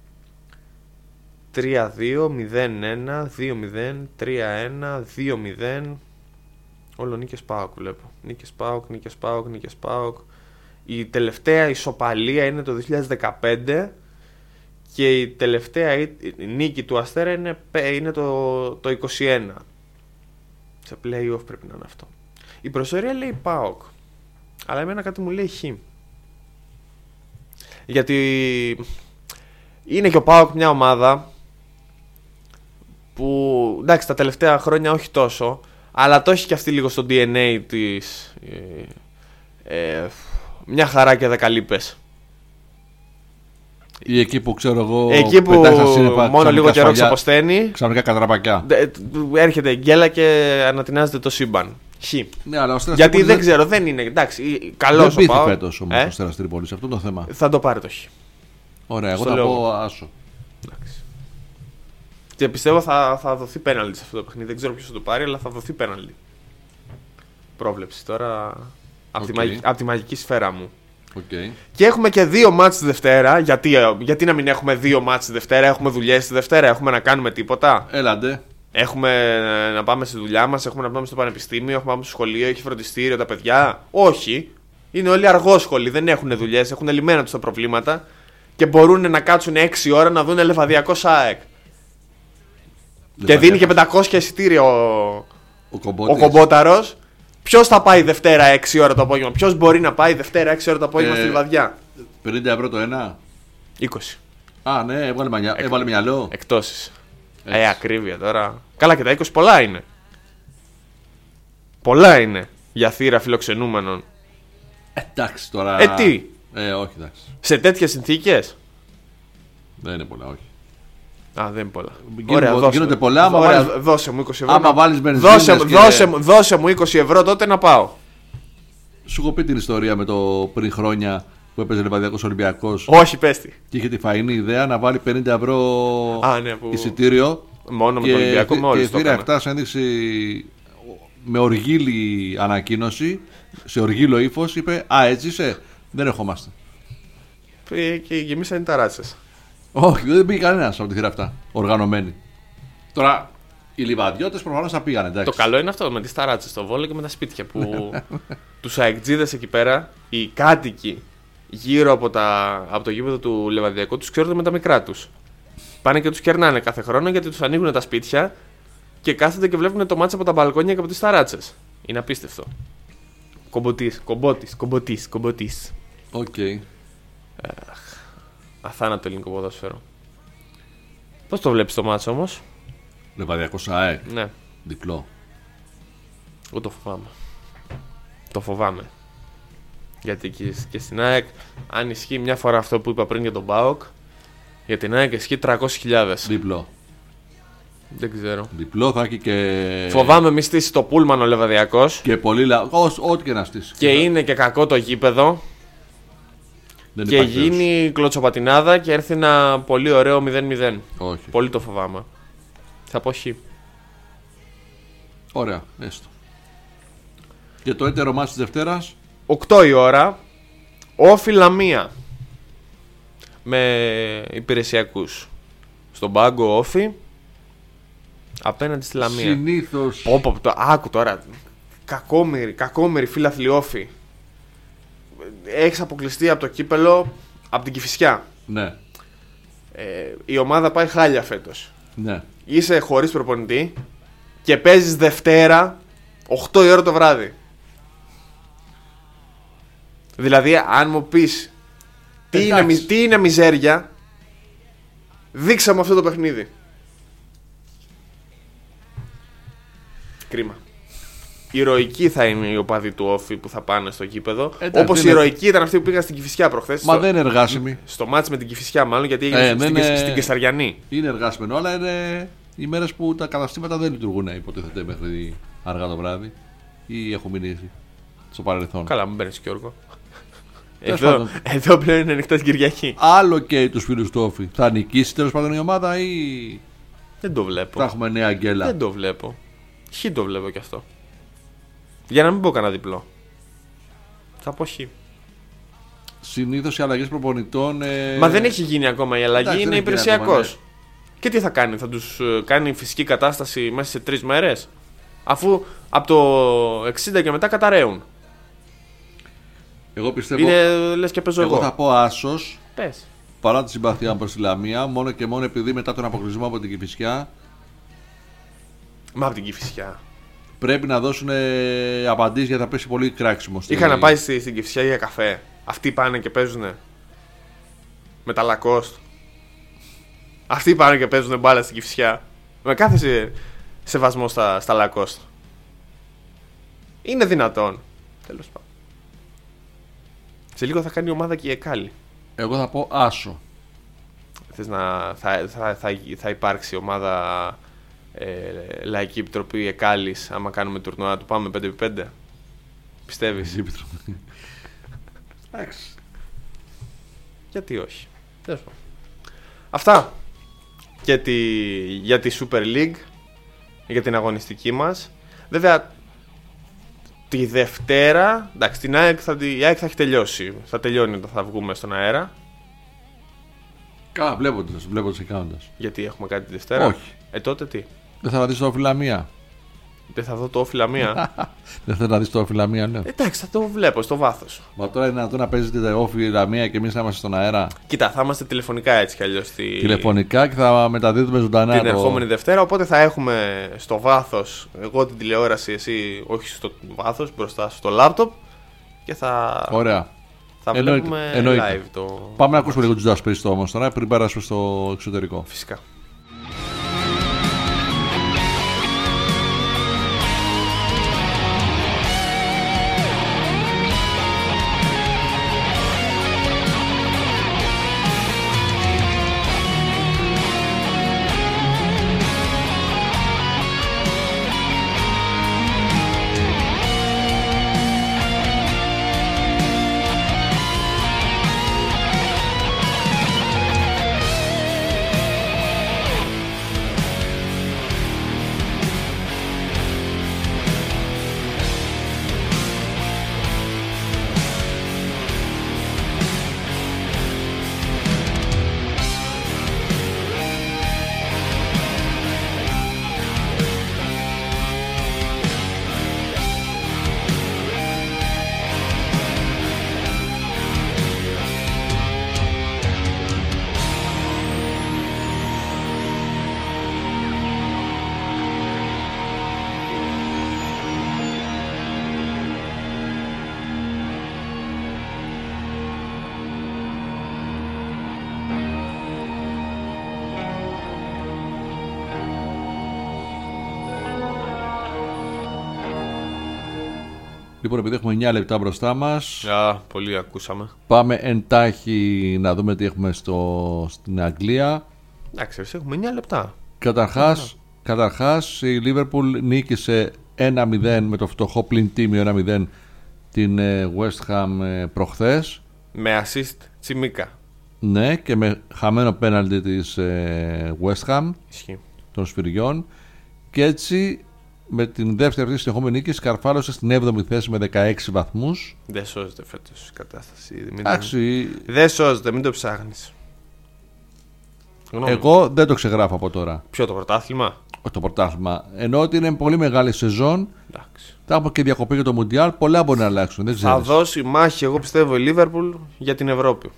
3-2, 0-1, 2-0, 3-1, 2-0. Όλο νίκες ΠΑΟΚ βλέπω. Νίκες ΠΑΟΚ. Η τελευταία ισοπαλία είναι το 2015 και η τελευταία νίκη του Αστέρα είναι το 21. Σε play-off πρέπει να είναι αυτό. Η προσωρία λέει ΠΑΟΚ, αλλά εμένα κάτι μου λέει Χ. Γιατί είναι και ο ΠΑΟΚ μια ομάδα που εντάξει τα τελευταία χρόνια όχι τόσο, αλλά το έχει και αυτή λίγο στο DNA της. Μια χαρά και 10 λίπες. Ή εκεί που ξέρω εγώ. Εκεί που μόνο λίγο καιρό ξαποσταίνει. Ξαφνικά κατραπακιά. Έρχεται η γκέλα και ανατινάζεται το σύμπαν. Χ. Ναι, αλλά γιατί δεν ξέρω, δεν είναι. Εντάξει, καλός δεν ο ΠΑΟΚ. Δεν φέτος όμως ο Αστέρας Τρίπολης, αυτό το θέμα. Θα το πάρει το Χ. Ωραία, εγώ θα πω άσο. Εντάξει. Και πιστεύω θα δοθεί πέναλτι σε αυτό το παιχνίδι. Δεν ξέρω ποιος θα το πάρει, αλλά θα δοθεί πέναλτι. Πρόβλεψη τώρα από τη μαγική σφαίρα μου. Okay. Και έχουμε και 2 μάτς τη Δευτέρα. Γιατί να μην έχουμε 2 μάτς τη Δευτέρα? Έχουμε δουλειές τη Δευτέρα, έχουμε να κάνουμε τίποτα? Έλαντε. Έχουμε να πάμε στη δουλειά μας, έχουμε να πάμε στο πανεπιστήμιο, έχουμε να πάμε στο σχολείο, έχει φροντιστήριο τα παιδιά? Όχι. Είναι όλοι αργόσχολοι, δεν έχουν δουλειές, έχουν λυμμένα τους τα προβλήματα και μπορούν να κάτσουν 6 ώρα να δουν Λεβαδιακό ΑΕΚ. Και δίνει και 500 εισιτήρια ο Κομπόταρος. Ποιος θα πάει Δευτέρα 6 ώρα το απόγευμα? Ποιος μπορεί να πάει Δευτέρα 6 ώρα το απόγευμα στη Λιβαδιά? 50 ευρώ το ένα. 20. Α, ναι, έβαλε μυαλό. Εκτόσεις. Ακρίβεια τώρα. Καλά, και τα 20 πολλά είναι. Πολλά είναι για θύρα φιλοξενούμενων. Εντάξει τώρα. Τι. Όχι, εντάξει. Σε τέτοιες συνθήκες. Δεν είναι πολλά, όχι. Α, δεν είναι πολλά. Γίνονται πολλά. Δώσε μου 20 ευρώ. Άμα βάλεις βενζίνες δώσε μου 20 ευρώ τότε να πάω. Σου έχω πει την ιστορία με το πριν χρόνια που έπαιζε Λεβαδιακός Ολυμπιακός. Όχι, πες τη. Και είχε τη φαϊνή ιδέα να βάλει 50 ευρώ εισιτήριο. Μόνο με τον Ολυμπιακό, μόλις και η θύρα 7 σε ένδειξη με οργίλη ανακοίνωση, σε οργίλο ύφος, είπε «Α, έτσι είσαι, δεν ερχόμαστε». Και γεμίσαν οι ταράτσες. Όχι, δεν πήγε κανένας από τη θύρα 7, οργανωμένη. Τώρα, οι λιβαδιώτες προφανώς θα πήγαν, εντάξει. Το καλό είναι αυτό με τις ταράτσες στο Βόλο και με τα σπίτια που τους αεκτζίδες εκεί πέρα, οι κάτοικοι γύρω από το γήπεδο του Λεβαδιακού τους ξέρουν με τα μικρά τους. Πάνε και τους κερνάνε κάθε χρόνο γιατί τους ανοίγουν τα σπίτια και κάθονται και βλέπουν το μάτς από τα μπαλκόνια και από τις ταράτσες. Είναι απίστευτο. Κομποτής. Οκ. Αθάνατο ελληνικό ποδόσφαιρο. Πώς το βλέπεις το μάτς όμως? Λεβαδιακός ΑΕΚ. Ναι, Διπλό. εγώ το φοβάμαι. Το φοβάμαι. Γιατί και στην ΑΕΚ, αν ισχύει μια φορά αυτό που είπα πριν για τον ΠΑΟΚ, για την ΑΕΚ ισχύει 300.000. Διπλό. Δεν ξέρω. Διπλό θα έχει και. Φοβάμαι μη στήσει το πούλμαν ο Λεβαδιακός. Και πολύ ό,τι και να στήσει. Και είναι και κακό το γήπεδο. Δεν Και υπάρχει γίνει κλωτσοπατινάδα και έρθει ένα πολύ ωραίο 0-0. Όχι. Πολύ το φοβάμαι. Θα πω χ. Ωραία, έστω. Και το έτερο μάτς της Δευτέρας. 8 η ώρα. Όφι Λαμία. Με υπηρεσιακούς. Στον πάγκο Όφι. Απέναντι στη Λαμία. Συνήθως. Άκου τώρα. Κακόμοιρη φίλαθλοι Όφι. Έχεις αποκλειστεί από το κύπελο από την Κηφισιά. Ναι, Η ομάδα πάει χάλια φέτος. ναι. Είσαι χωρίς προπονητή και παίζεις Δευτέρα 8 η ώρα το βράδυ. Δηλαδή, αν μου πεις τι είναι μιζέρια, δείξα μου αυτό το παιχνίδι. Κρίμα. Ηρωικοί θα είναι οι οπαδοί του Όφη που θα πάνε στο γήπεδο. Όπως είναι... ηρωικοί ήταν αυτοί που πήγαν στην Κηφισιά προχθές. Μα δεν είναι εργάσιμοι. Στο μάτς με την Κηφισιά, μάλλον, γιατί έγινε στην Κεσαριανή. Είναι εργάσιμο, αλλά είναι οι μέρες που τα καταστήματα δεν λειτουργούν, υποτίθεται, μέχρι αργά το βράδυ. Ή έχουν μείνει στο παρελθόν. Καλά, μην παίρνεις Γιώργο. πάντων. Εδώ πλέον είναι ανοιχτά την Κυριακή. Άλλο και τους φίλους του Όφη. Θα νικήσει τέλος πάντων η ομάδα ή Δεν το βλέπω. θα έχουμε νέα γκέλα? Δεν το βλέπω. Χ το βλέπω κι αυτό. Για να μην πω κανένα διπλό. Θα πω χ. Συνήθως οι αλλαγές προπονητών. Μα δεν έχει γίνει ακόμα η αλλαγή, Εντάξει, είναι δεν έχει γίνει ακόμα, υπηρεσιακός. Και τι θα κάνει, θα τους κάνει φυσική κατάσταση μέσα σε 3 μέρες, αφού από το 60 και μετά καταραίουν. Εγώ πιστεύω. Είναι λες και παίζω Εγώ εγώ. θα πω άσος. Πες. Παρά τη συμπαθία μου προς τη Λαμία, μόνο και μόνο επειδή μετά τον αποκλεισμό από την Κηφισιά Μα από την Κηφισιά. πρέπει να δώσουν απαντήσεις γιατί θα πέσει πολύ κράξιμο. Είχα να πάει στην Κηφισιά για καφέ. Αυτοί πάνε και παίζουνε με τα Λακόστ. Αυτοί πάνε και παίζουνε μπάλα στην Κηφισιά. Με κάθε σεβασμό στα Λακόστ. Είναι δυνατόν. Τέλος πάντων. Σε λίγο θα κάνει ομάδα και η Εκάλη. Εγώ θα πω άσο. Θες να θα υπάρξει ομάδα Λαϊκή Επιτροπή Εκάλης άμα κάνουμε τουρνουά του πάμε 5x5? Πιστεύεις? Εντάξει. Γιατί όχι. Τέλος πάντων. Αυτά και για τη Super League, για την αγωνιστική μας. Βέβαια τη Δευτέρα, εντάξει, την ΑΕΚ η ΑΕΚ θα έχει τελειώσει. Θα τελειώνει όταν θα βγούμε στον αέρα. Καλά, βλέποντας και κάνοντας. Γιατί έχουμε κάτι τη Δευτέρα. Όχι. Τότε τι? Δεν θα δεις το Όφη Λαμία. Δεν θα δω το Όφη Λαμία. Δεν θέλω να δεις το Όφη Λαμία, λέω. Εντάξει, θα το βλέπω στο βάθος. Μα τώρα είναι δυνατόν να παίζετε το Όφη Λαμία και εμείς να είμαστε στον αέρα? Κοίτα, θα είμαστε τηλεφωνικά έτσι κι αλλιώς Τηλεφωνικά και θα μεταδίδουμε ζωντανά την ερχόμενη Δευτέρα. Οπότε θα έχουμε στο βάθος εγώ την τηλεόραση, εσύ όχι στο βάθος, μπροστά στο λάπτοπ. Και θα Ωραία. βλέπουμε Εννοείται. live το. Πάμε να ακούσουμε λίγο τους Judas Priest όμως τώρα πριν πέρασουμε στο εξωτερικό. Φυσικά. Λοιπόν, επειδή έχουμε 9 λεπτά μπροστά μας, Πολύ ακούσαμε. πάμε εντάχει να δούμε τι έχουμε στην Αγγλία. Εντάξει, έχουμε 9 λεπτά. Καταρχάς η Liverpool νίκησε 1-0 με το φτωχό πλην τίμιο 1-0 την West Ham προχθές. Με assist Τσιμίκα. Ναι, και με χαμένο πέναλτι της West Ham. Ισχύει. Των Σφυριών. Και έτσι με την δεύτερη αυτή συνεχόμενη νίκη σκαρφάλωσε στην 7η θέση με 16 βαθμούς. Δεν σώζεται φέτος η κατάσταση. Εντάξει. Δεν σώζεται, μην το ψάχνεις. Εγώ δεν το ξεγράφω από τώρα. Ποιο, το πρωτάθλημα? Το πρωτάθλημα. Ενώ ότι είναι πολύ μεγάλη σεζόν. Εντάξει. Θα έχουμε και διακοπή για το Μουντιάλ. Πολλά μπορεί να αλλάξουν. Δεν θα δώσει μάχη, εγώ πιστεύω, η Liverpool για την Ευρώπη.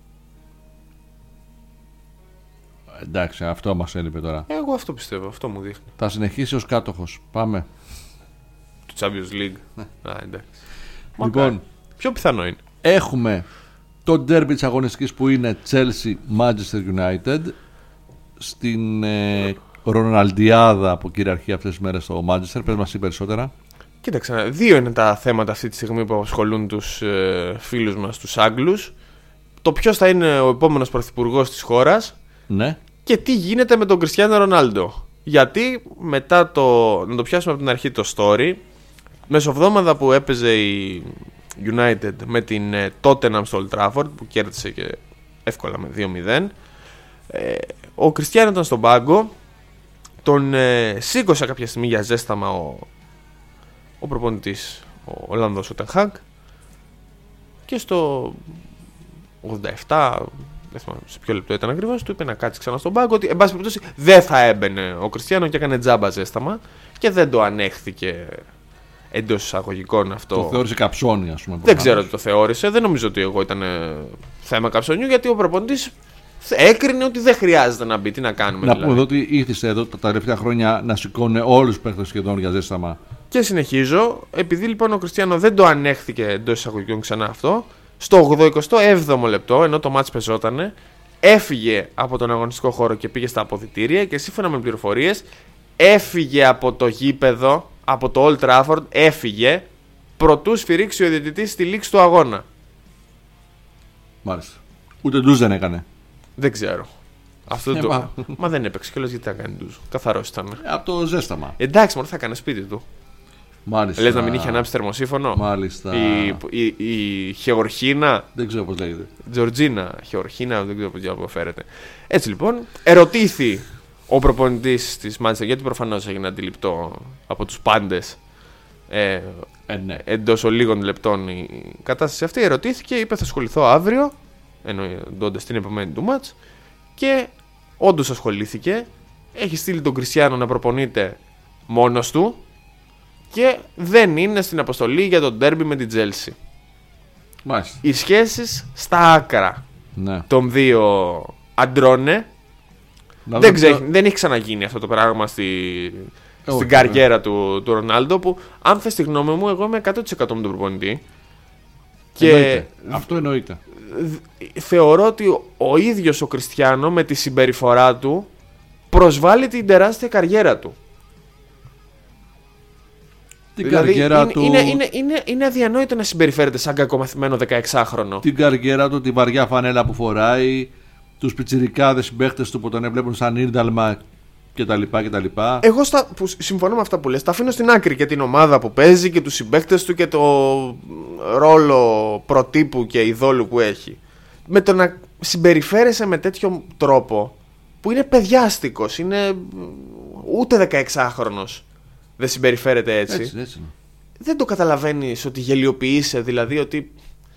Εντάξει, αυτό μας έλειπε τώρα. Εγώ αυτό πιστεύω, αυτό μου δείχνει. Θα συνεχίσει ως κάτοχος. Πάμε. Του Champions League. Εντάξει. Λοιπόν, πιο πιθανό είναι. Έχουμε το ντέρμπι της αγωνιστικής που είναι Chelsea-Manchester United. Στην Ροναλντιάδα που κυριαρχεί αυτές τις μέρες στο Manchester. Πες μας περισσότερα. Κοίταξε, δύο είναι τα θέματα αυτή τη στιγμή που απασχολούν τους φίλους μας, τους Άγγλους. Το ποιος θα είναι ο επόμενος πρωθυπουργός της χώρας. Ναι. Και τι γίνεται με τον Κριστιάνο Ρονάλντο. Γιατί μετά να το πιάσουμε από την αρχή το story, μεσοβδόμαδα που έπαιζε η United με την Tottenham στο Old Trafford, που κέρδισε και εύκολα με 2-0, ο Κριστιάνο ήταν στον πάγκο. Τον σήκωσε κάποια στιγμή για ζέσταμα ο προπονητής, ο Ολλανδός, ο Ten Hag, και στο 87, δεν θυμάμαι σε ποιο λεπτό ήταν ακριβώς, του είπε να κάτσει ξανά στον πάγκο, ότι εν πάση περιπτώσει δεν θα έμπαινε ο Κριστιάνο και έκανε τζάμπα ζέσταμα, και δεν το ανέχθηκε εντός εισαγωγικών αυτό. Το θεώρησε καψόνι, ας πούμε. Δεν ξέρω τι το θεώρησε, δεν νομίζω ότι εγώ ήταν θέμα καψονιού, γιατί ο προπονητής έκρινε ότι δεν χρειάζεται να μπει. Τι να κάνουμε, να δηλαδή. πούμε εδώ ότι ήρθε εδώ τα τελευταία χρόνια να σηκώνουν όλους τους παίκτες σχεδόν για ζέσταμα. Και συνεχίζω, επειδή λοιπόν ο Κριστιάνο δεν το ανέχθηκε εντός εισαγωγικών ξανά αυτό, στο 87ο λεπτό, ενώ το μάτς πεζότανε, έφυγε από τον αγωνιστικό χώρο και πήγε στα αποδυτήρια, και σύμφωνα με πληροφορίες έφυγε από το γήπεδο, από το Old Trafford, έφυγε προτού σφυρίξει ο διαιτητής στη λήξη του αγώνα. Μάλιστα. Ούτε ντουζ δεν έκανε. Δεν ξέρω. Αυτό μα δεν έπαιξε κιόλας, γιατί θα κάνει ντουζ. Καθαρός ήταν. Από το ζέσταμα. Εντάξει, μόνο θα έκανε σπίτι του. Μάλιστα. Λες να μην είχε ανάψει θερμοσύφωνο. Μάλιστα. Η Γεωργίνα. Δεν ξέρω πώς λέγεται. Τζορτζίνα, Γεωργίνα, δεν ξέρω πώς αποφέρεται. Έτσι λοιπόν, ερωτήθη ο προπονητής της Manchester, γιατί προφανώς έγινε αντιληπτό από τους πάντες Ναι. εντός λίγων λεπτών η κατάσταση αυτή. Ερωτήθηκε, είπε θα ασχοληθώ αύριο, εννοώντας την επομένη του μάτς, και όντως ασχολήθηκε. Έχει στείλει τον Κριστιάνο να προπονείται μόνος του και δεν είναι στην αποστολή για τον ντέρμπι με την Chelsea. Μάλιστα. Οι σχέσεις στα άκρα των δύο αντρώνε. Δεν έχει ξαναγίνει αυτό το πράγμα στην καριέρα του Ρονάλντο, που αν θες τη γνώμη μου, εγώ είμαι 100% με τον προπονητή. Και αυτό εννοείται. Θεωρώ ότι ο ίδιος ο Κριστιάνο με τη συμπεριφορά του προσβάλλει την τεράστια καριέρα του. Είναι αδιανόητο να συμπεριφέρεται σαν κακομαθημένο 16χρονο. Την καριέρα του, τη βαριά φανέλα που φοράει, τους πιτσιρικάδες συμπαίχτες του που τον έβλεπουν σαν ήρδαλμα κτλ. Εγώ που συμφωνώ με αυτά που λες, τα αφήνω στην άκρη και την ομάδα που παίζει και τους συμπαίχτες του και το ρόλο προτύπου και ειδόλου που έχει. Με το να συμπεριφέρεσαι με τέτοιο τρόπο που είναι παιδιάστικος, είναι ούτε 16χρονος. Δεν συμπεριφέρεται έτσι. Έτσι. Δεν το καταλαβαίνεις ότι γελιοποιείσαι, δηλαδή ότι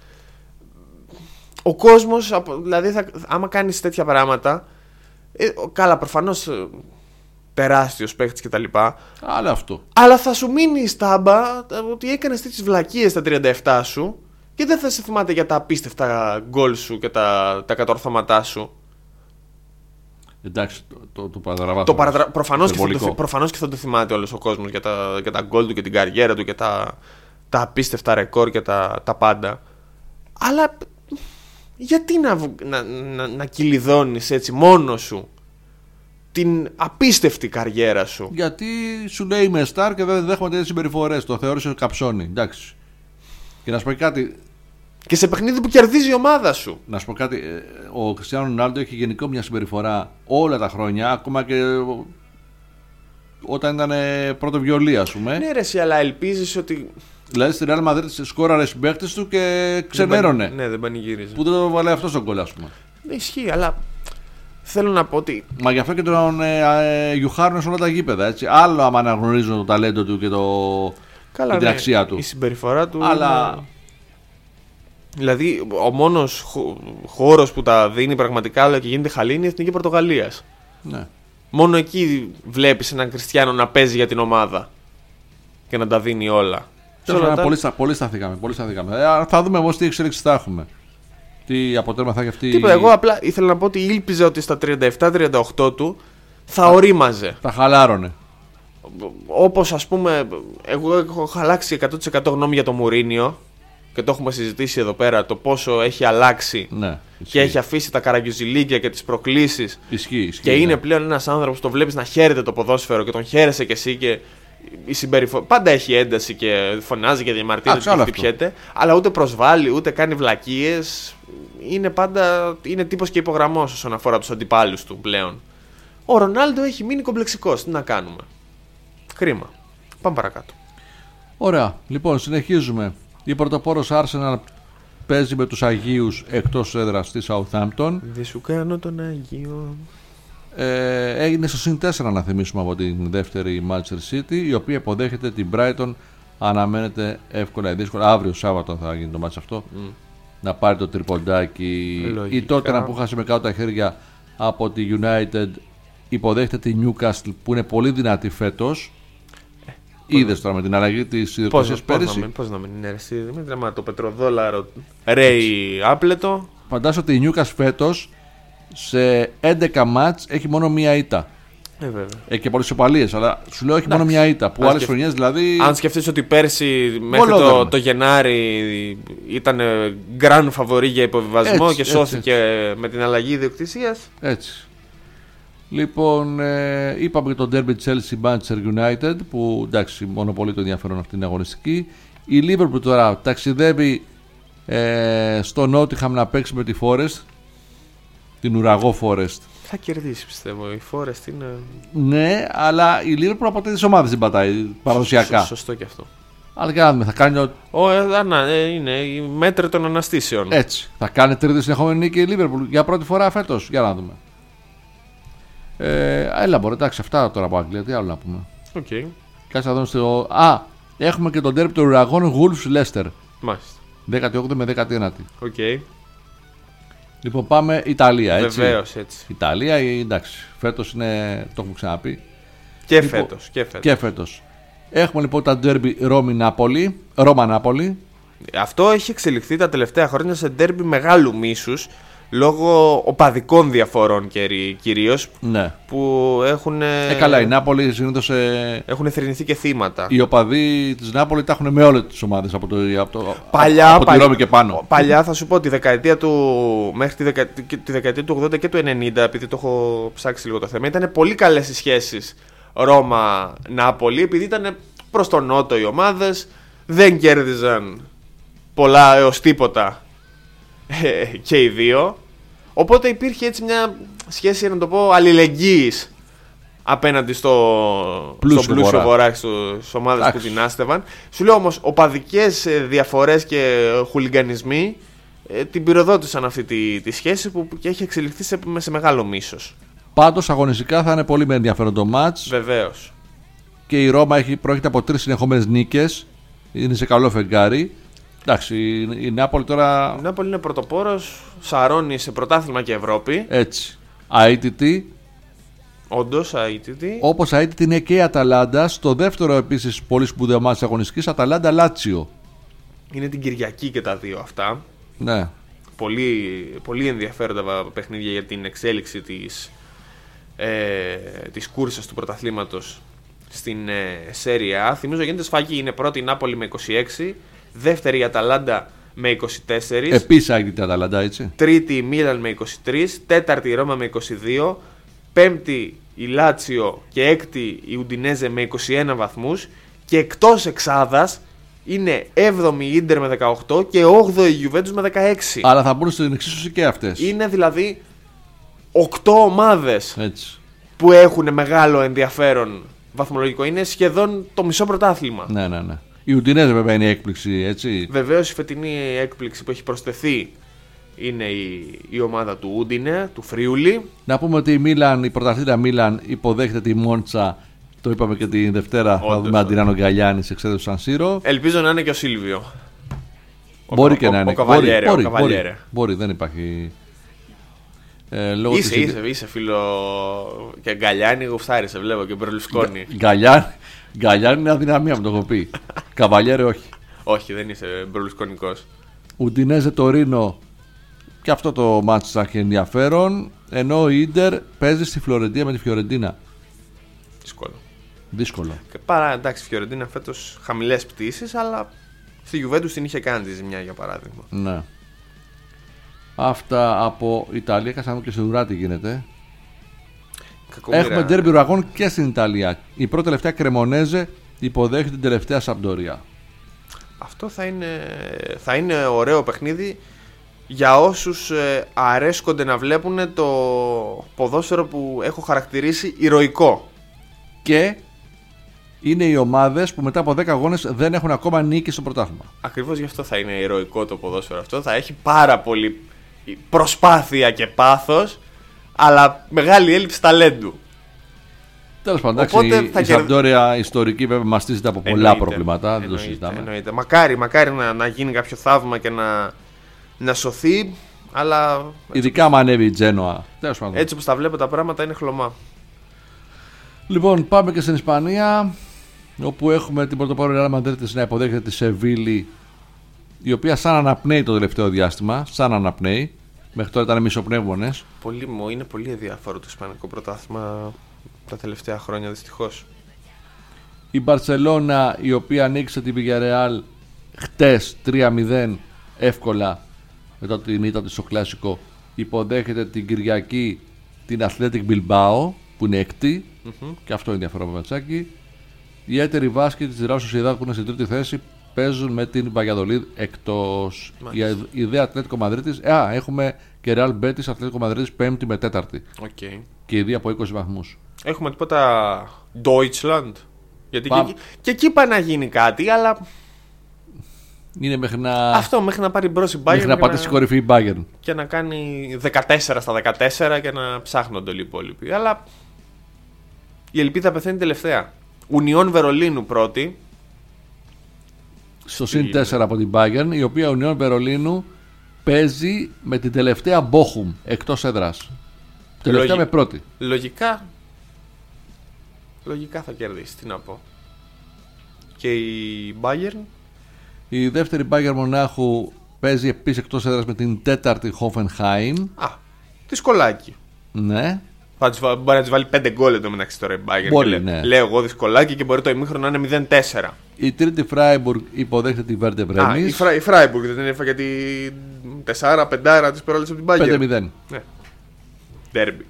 ο κόσμος, δηλαδή άμα κάνεις τέτοια πράγματα, καλά προφανώς τεράστιος παίκτης κτλ. Αλλά θα σου μείνει η στάμπα ότι έκανες τέτοιες βλακίες στα 37 σου και δεν θα σε θυμάται για τα απίστευτα γκολ σου και τα κατορθώματά σου. Εντάξει, το παραδραβάθω. Προφανώς και θα το θυμάται όλος ο κόσμος για τα γκολ του και την καριέρα του και τα απίστευτα ρεκόρ και τα πάντα. Αλλά γιατί να κυλιδώνεις έτσι μόνος σου την απίστευτη καριέρα σου? Γιατί σου λέει είμαι στάρ και δεν δέχομαι τέτοιες συμπεριφορές. Το θεώρησε καψόνι. Εντάξει. Και να σου πω κάτι. Και σε παιχνίδι που κερδίζει η ομάδα σου. Να σου πω κάτι. Ο Κριστιάνο Ρονάλντο έχει γενικό μια συμπεριφορά όλα τα χρόνια, ακόμα και όταν ήταν πρώτο βιολί, ας πούμε. Ναι, ρε, εσύ, αλλά ελπίζεις ότι. Δηλαδή στη Real Madrid σκόραρε συμπαίκτες του και ξενέρωνε. Ναι, δεν πανηγύριζε. Που δεν το βάλε αυτό στον κόλλο, ας πούμε. Ναι, ισχύει, αλλά θέλω να πω ότι. Μα γι' αυτό και τον γιουχάρουν σε όλα τα γήπεδα. Έτσι. Άλλο άμα αναγνωρίζουν το ταλέντο του και την αξία του. Η συμπεριφορά του. Αλλά. Είναι... Δηλαδή, ο μόνος χώρος που τα δίνει πραγματικά όλα και γίνεται χαλή είναι η Εθνική Πορτογαλίας. Ναι. Μόνο εκεί βλέπεις έναν Κριστιάνο να παίζει για την ομάδα και να τα δίνει όλα. Πολύ σταθήκαμε. Θα δούμε όμως τι εξέλιξη θα έχουμε. Τι αποτέλεσμα θα έχει αυτή. Τίποτα, εγώ απλά ήθελα να πω ότι ήλπιζα ότι στα 37-38 του θα ορίμαζε. Θα χαλάρωνε. Όπως ας πούμε, εγώ έχω αλλάξει 100% γνώμη για το Μουρίνιο και το έχουμε συζητήσει εδώ πέρα το πόσο έχει αλλάξει. Ναι, και έχει αφήσει τα καραγκιουζιλίκια και τις προκλήσεις. Ισχύει, και είναι πλέον ένας άνθρωπος που το βλέπεις να χαίρεται το ποδόσφαιρο και τον χαίρεσαι κι εσύ και η συμπεριφορά. Πάντα έχει ένταση και φωνάζει και διαμαρτύρεται και χτυπιέται, αλλά ούτε προσβάλλει ούτε κάνει βλακίες. Είναι τύπος και υπογραμμός όσον αφορά τους αντιπάλους του πλέον. Ο Ρονάλντο έχει μείνει κομπλεξικός. Τι να κάνουμε. Κρίμα. Πάμε παρακάτω. Ωραία. Λοιπόν, συνεχίζουμε. Η πρωτοπόρος Arsenal παίζει με τους Αγίους εκτός έδρας στη Southampton. Δεν σου κάνω τον Αγίο. Έγινε στο συν 4 να θυμίσουμε από την δεύτερη Manchester City, η οποία υποδέχεται την Brighton. Αναμένεται εύκολα ή δύσκολα. Αύριο Σάββατο θα γίνει το μάτς αυτό. Να πάρει το τριποντάκι. Η Tottenham που χάσει με κάτω τα χέρια από τη United υποδέχεται τη Newcastle που είναι πολύ δυνατή φέτος. Είδες τώρα με την αλλαγή της ιδιοκτησίας πέρυσι. Πώς να μην είναι αρέσει, Δημήτρη, μα το πετροδόλαρο ρέει άπλετο. Φαντάζομαι ότι η Newcastle φέτος σε 11 μάτς έχει μόνο μία ήττα. Βέβαια. Έχει και πολλές ισοπαλίες, αλλά σου λέω έχει μόνο μία ήττα. Που άλλες χρονιές δηλαδή. Αν σκεφτείς ότι πέρσι μέχρι το Γενάρη ήταν grand favori για υποβιβασμό έτσι, και σώθηκε με την αλλαγή ιδιοκτησίας. Έτσι. Λοιπόν, είπαμε και το derby Chelsea Manchester United που εντάξει, μόνο πολύ το ενδιαφέρον αυτή την αγωνιστική. Η Liverpool τώρα ταξιδεύει στο Nottingham να παίξει με τη Forest, την ουραγό Forest. Θα κερδίσει πιστεύω, η Forest είναι. Ναι, αλλά η Liverpool από τέτοιες ομάδες δεν πατάει παραδοσιακά. Σωστό και αυτό. Αλλά και να δούμε, θα κάνει. Είναι η μέτρη των αναστήσεων. Έτσι. Θα κάνει τρίτη συνεχόμενη νίκη η Liverpool για πρώτη φορά φέτος. Για να δούμε. Έλα μπορεί, εντάξει, αυτά τώρα από Αγγλία. Τι άλλο να πούμε. Okay. Κάτσε να δούμε έχουμε και τον derby των ουραγών Wolves Leicester. Μάλιστα. 18η με 19η. Okay. Λοιπόν, πάμε Ιταλία, έτσι. Βεβαίως, έτσι. Ιταλία, εντάξει, φέτος είναι, το έχουμε ξαναπεί. Και λοιπόν, φέτος. Έχουμε λοιπόν τα derby Ρώμα-Νάπολη. Αυτό έχει εξελιχθεί τα τελευταία χρόνια σε derby μεγάλου μίσους. Λόγω οπαδικών διαφορών κυρίως, ναι. Που έχουν. Καλά, η Νάπολη συνήθως. Έχουν θρηνηθεί και θύματα. Οι οπαδοί της Νάπολη τα έχουν με όλες τις ομάδες από τη Ρώμη και πάνω. Παλιά θα σου πω μέχρι τη δεκαετία του 80 και του 90, επειδή το έχω ψάξει λίγο το θέμα, ήταν πολύ καλές οι σχέσεις Ρώμα-Νάπολη, επειδή ήταν προς τον νότο οι ομάδες, δεν κέρδιζαν πολλά έως τίποτα. Και οι δύο. Οπότε υπήρχε έτσι μια σχέση, να το πω, αλληλεγγύης απέναντι στο πλούσιο βορρά, στις ομάδες που δυνάστευαν. Σου λέω όμως, οπαδικές διαφορές και χουλιγκανισμοί την πυροδότησαν αυτή τη σχέση που και έχει εξελιχθεί σε μεγάλο μίσος. Πάντως αγωνιστικά θα είναι πολύ με ενδιαφέρον το μάτς. Βεβαίως. Και η Ρώμα πρόκειται από 3 συνεχόμενες νίκες. Είναι σε καλό φεγγάρι. Εντάξει, η Νάπολη τώρα. Η Νάπολη είναι πρωτοπόρος, σαρώνει σε πρωτάθλημα και Ευρώπη. Έτσι. Αίτητη. Όντως, αίτητη. Όπως αίτητη είναι και η Αταλάντα. Στο δεύτερο επίσης πολύ σπουδαίο μάτς αγωνιστικής, Αταλάντα Λάτσιο. Είναι την Κυριακή και τα δύο αυτά. Ναι. Πολύ ενδιαφέροντα παιχνίδια για την εξέλιξη της κούρσας του πρωταθλήματος στην Serie A. Θυμίζω γίνεται σφαγή. Είναι πρώτη η Νάπολη με 26. Δεύτερη η Αταλάντα με 24. Επίσης άγγιτε η Αταλάντα, έτσι. Τρίτη η Μίλαν με 23. Τέταρτη η Ρώμα με 22. Πέμπτη η Λάτσιο και έκτη η Ουντινέζε με 21 βαθμούς. Και εκτός εξάδας Είναι 7η η Ίντερ με 18 και 8η η Juventus με 16. Αλλά θα μπουν στην εξίσωση και αυτές. Είναι δηλαδή 8 ομάδες Έτσι. που έχουν μεγάλο ενδιαφέρον βαθμολογικό. Είναι σχεδόν το μισό πρωτάθλημα. Ναι. Η Ουντινέζε βέβαια είναι η έκπληξη, έτσι. Βεβαίως η φετινή έκπληξη που έχει προσθεθεί είναι η ομάδα του Ούντινε, του Φρίουλη. Να πούμε ότι η πρωταθλήτρια Μίλαν υποδέχεται τη Μόντσα. Το είπαμε και τη Δευτέρα. Θα δούμε αν την Άνω Γκαλιάνη σε εξέδωση Σαν Σύρο. Ελπίζω να είναι και ο Σίλβιο. Μπορεί και να είναι. Καβαλιέρε. Μπορεί, δεν υπάρχει. Είσαι φίλο. Και Γκαλιάνη γουφτάρι, σε βλέπω και Μπερλουσκόνη. Γκαλιάνη είναι αδυναμία μου, το έχω πει. Καβαλιέρε όχι. Όχι, δεν είσαι μπερλουσκονικός. Ουντινέζε Τωρίνο. Και αυτό το μάτσο θα έχει ενδιαφέρον. Ενώ η Ίντερ παίζει στη Φλωρεντία με τη Φιωρεντίνα. Δύσκολο. Και παρά εντάξει, η Φιωρεντίνα φέτος χαμηλές πτήσεις, αλλά στη Juventus την είχε κάνει τη ζημιά για παράδειγμα. Ναι. Αυτά από Ιταλία. Κάσαμε και σε ουρά τι γίνεται. Έχουμε ντέρμπι ουραγών και στην Ιταλία. Η πρώτη τελευταία Κρεμονέζε υποδέχεται την τελευταία Σαμπντορία. Αυτό θα είναι ωραίο παιχνίδι για όσους αρέσκονται να βλέπουν το ποδόσφαιρο που έχω χαρακτηρίσει ηρωικό. Και είναι οι ομάδες που μετά από 10 αγώνες δεν έχουν ακόμα νίκη στο πρωτάθλημα. Ακριβώς γι' αυτό θα είναι ηρωικό το ποδόσφαιρο αυτό. Θα έχει πάρα πολύ προσπάθεια και πάθος, αλλά μεγάλη έλλειψη ταλέντου. Τέλος πάντων, η Σαμπντόρια ιστορική βέβαια μαστίζεται από πολλά προβλήματα. Δεν το συζητάμε. Εννοείται. Μακάρι να γίνει κάποιο θαύμα και να σωθεί, αλλά. Ειδικά άμα ανέβει η Τζένοα. Έτσι όπως τα βλέπω τα πράγματα είναι χλωμά. Λοιπόν, πάμε και στην Ισπανία, όπου έχουμε την πρωτοπόρο Ρεάλ Μαδρίτης να υποδέχεται τη Σεβίλη, η οποία σαν αναπνέει το τελευταίο διάστημα. Σαν αναπνέει. Μέχρι τώρα ήταν μισοπνεύμονες. Είναι πολύ ενδιαφέρον το Ισπανικό πρωτάθλημα τα τελευταία χρόνια, δυστυχώς. Η Μπαρσελόνα, η οποία ανοίξε την Villarreal χτες 3-0 εύκολα μετά την ήττα της στο κλασικό, υποδέχεται την Κυριακή την Athletic Bilbao που είναι έκτη. Και αυτό είναι ενδιαφέρον ματσάκι. Η έτερη Βάσκη της Real Sociedad που είναι στην τρίτη θέση παίζουν με την Valladolid εκτός. Η ιδέα Ατλέτικο Μαδρίτης. Έχουμε και Real Betis Ατλέτικο Μαδρίτης πέμπτη με τέταρτη. Okay. Και οι δύο από 20 βαθμούς. Έχουμε τίποτα Deutschland. Γιατί και εκεί πάει να γίνει κάτι, αλλά. Είναι μέχρι να. Αυτό μέχρι να πάρει μπρος η Bayern. Μέχρι να πατήσει κορυφή η Bayern. Και να κάνει 14 στα 14 και να ψάχνονται όλοι οι υπόλοιποι. Αλλά η ελπίδα πεθαίνει τελευταία. Ουνιόν Βερολίνου πρώτη. Στο συν 4 από την Bayern, η οποία Ουνιόν Βερολίνου παίζει με την τελευταία Bochum εκτός έδρας. Τελευταία με πρώτη. Λογικά θα κερδίσει, τι να πω. Και η Bayern. Η δεύτερη Bayern Μονάχου παίζει επίσης εκτός έδρας με την τέταρτη Hoffenheim. Δυσκολάκι. Ναι. Μπορεί να της βάλει 5 γκολ εδώ μεταξύ τώρα η Bayern. Μπορεί, ναι. Λέω εγώ δυσκολάκι και μπορεί το ημίχρονο να είναι 0-4. Η τρίτη Freiburg υποδέχεται τη Werder Bremen. Η Freiburg δεν έφαγε τη 4-5 της περόλες από την Bayern. 5-0. Ναι. Derby.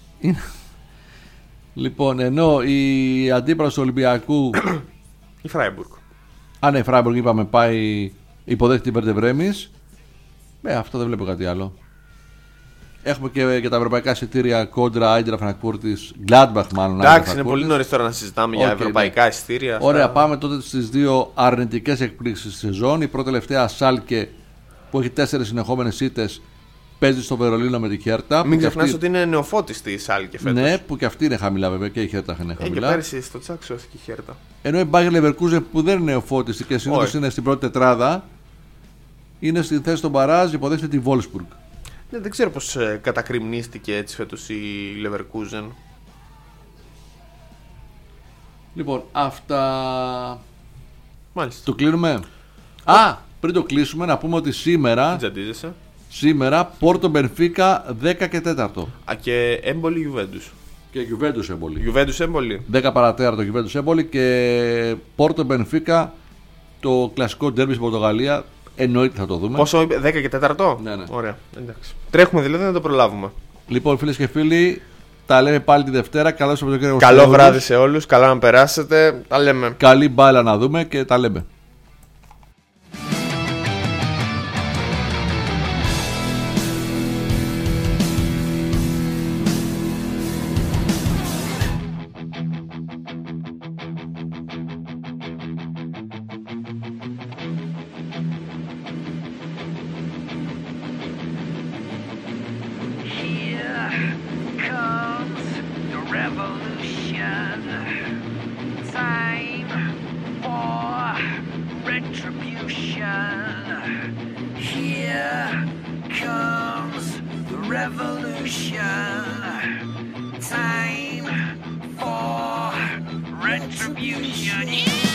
Λοιπόν, ενώ η αντίπαλος του Ολυμπιακού. Η Freiburg. Ναι, η Freiburg είπαμε πάει. Υποδέχεται την Werder Bremen. Αυτό δεν βλέπω κάτι άλλο. Έχουμε και τα ευρωπαϊκά εισιτήρια κόντρα Άιντρα Φραγκφούρτης, Gladbach μάλλον. Εντάξει, είναι πολύ νωρίς τώρα να συζητάμε για ευρωπαϊκά εισιτήρια. Ωραία, πάμε τότε στις δύο αρνητικές εκπλήξεις της σεζόν. Η πρώτη τελευταία Σάλκε που έχει 4 συνεχόμενες ήττες παίζει στο Βερολίνο με τη Χέρτα. Μην ξεχνάς ότι είναι νεοφώτιστη η Σάλκε φέτος. Ναι, που και αυτή είναι χαμηλά βέβαια και η Χέρτα είναι χαμηλά. Και πέρυσι στο τσάκ σώθηκε η Χέρτα. Ενώ η Bayer Leverkusen που δεν είναι νεοφώτιστη και συνήθως είναι στην πρώτη τετράδα, είναι στην θέση των μπαράζ, υποδέχεται τη Wolfsburg. Ναι, δεν ξέρω πως κατακριμνίστηκε έτσι φέτος η Leverkusen. Λοιπόν, αυτά. Μάλιστα. Το κλείνουμε. Πριν το κλείσουμε να πούμε ότι σήμερα Πόρτο Μπενφίκα 10 και 4. Και έμπολη Juventus. Και Juventus έμπολη. Juventus έμπολη. 10 παρατέρα το Juventus έμπολη και Πόρτο Μπενφίκα το κλασικό ντέρμπι στην Πορτογαλία. Εννοείται θα το δούμε. Πόσο είπε, 10 και 4? Ναι. Ωραία. Εντάξει. Τρέχουμε δηλαδή να το προλάβουμε. Λοιπόν, φίλες και φίλοι, τα λέμε πάλι τη Δευτέρα. Καλό βράδυ σε όλους. Καλά να περάσετε. Τα λέμε. Καλή μπάλα να δούμε και τα λέμε. Here comes the revolution. Time for retribution.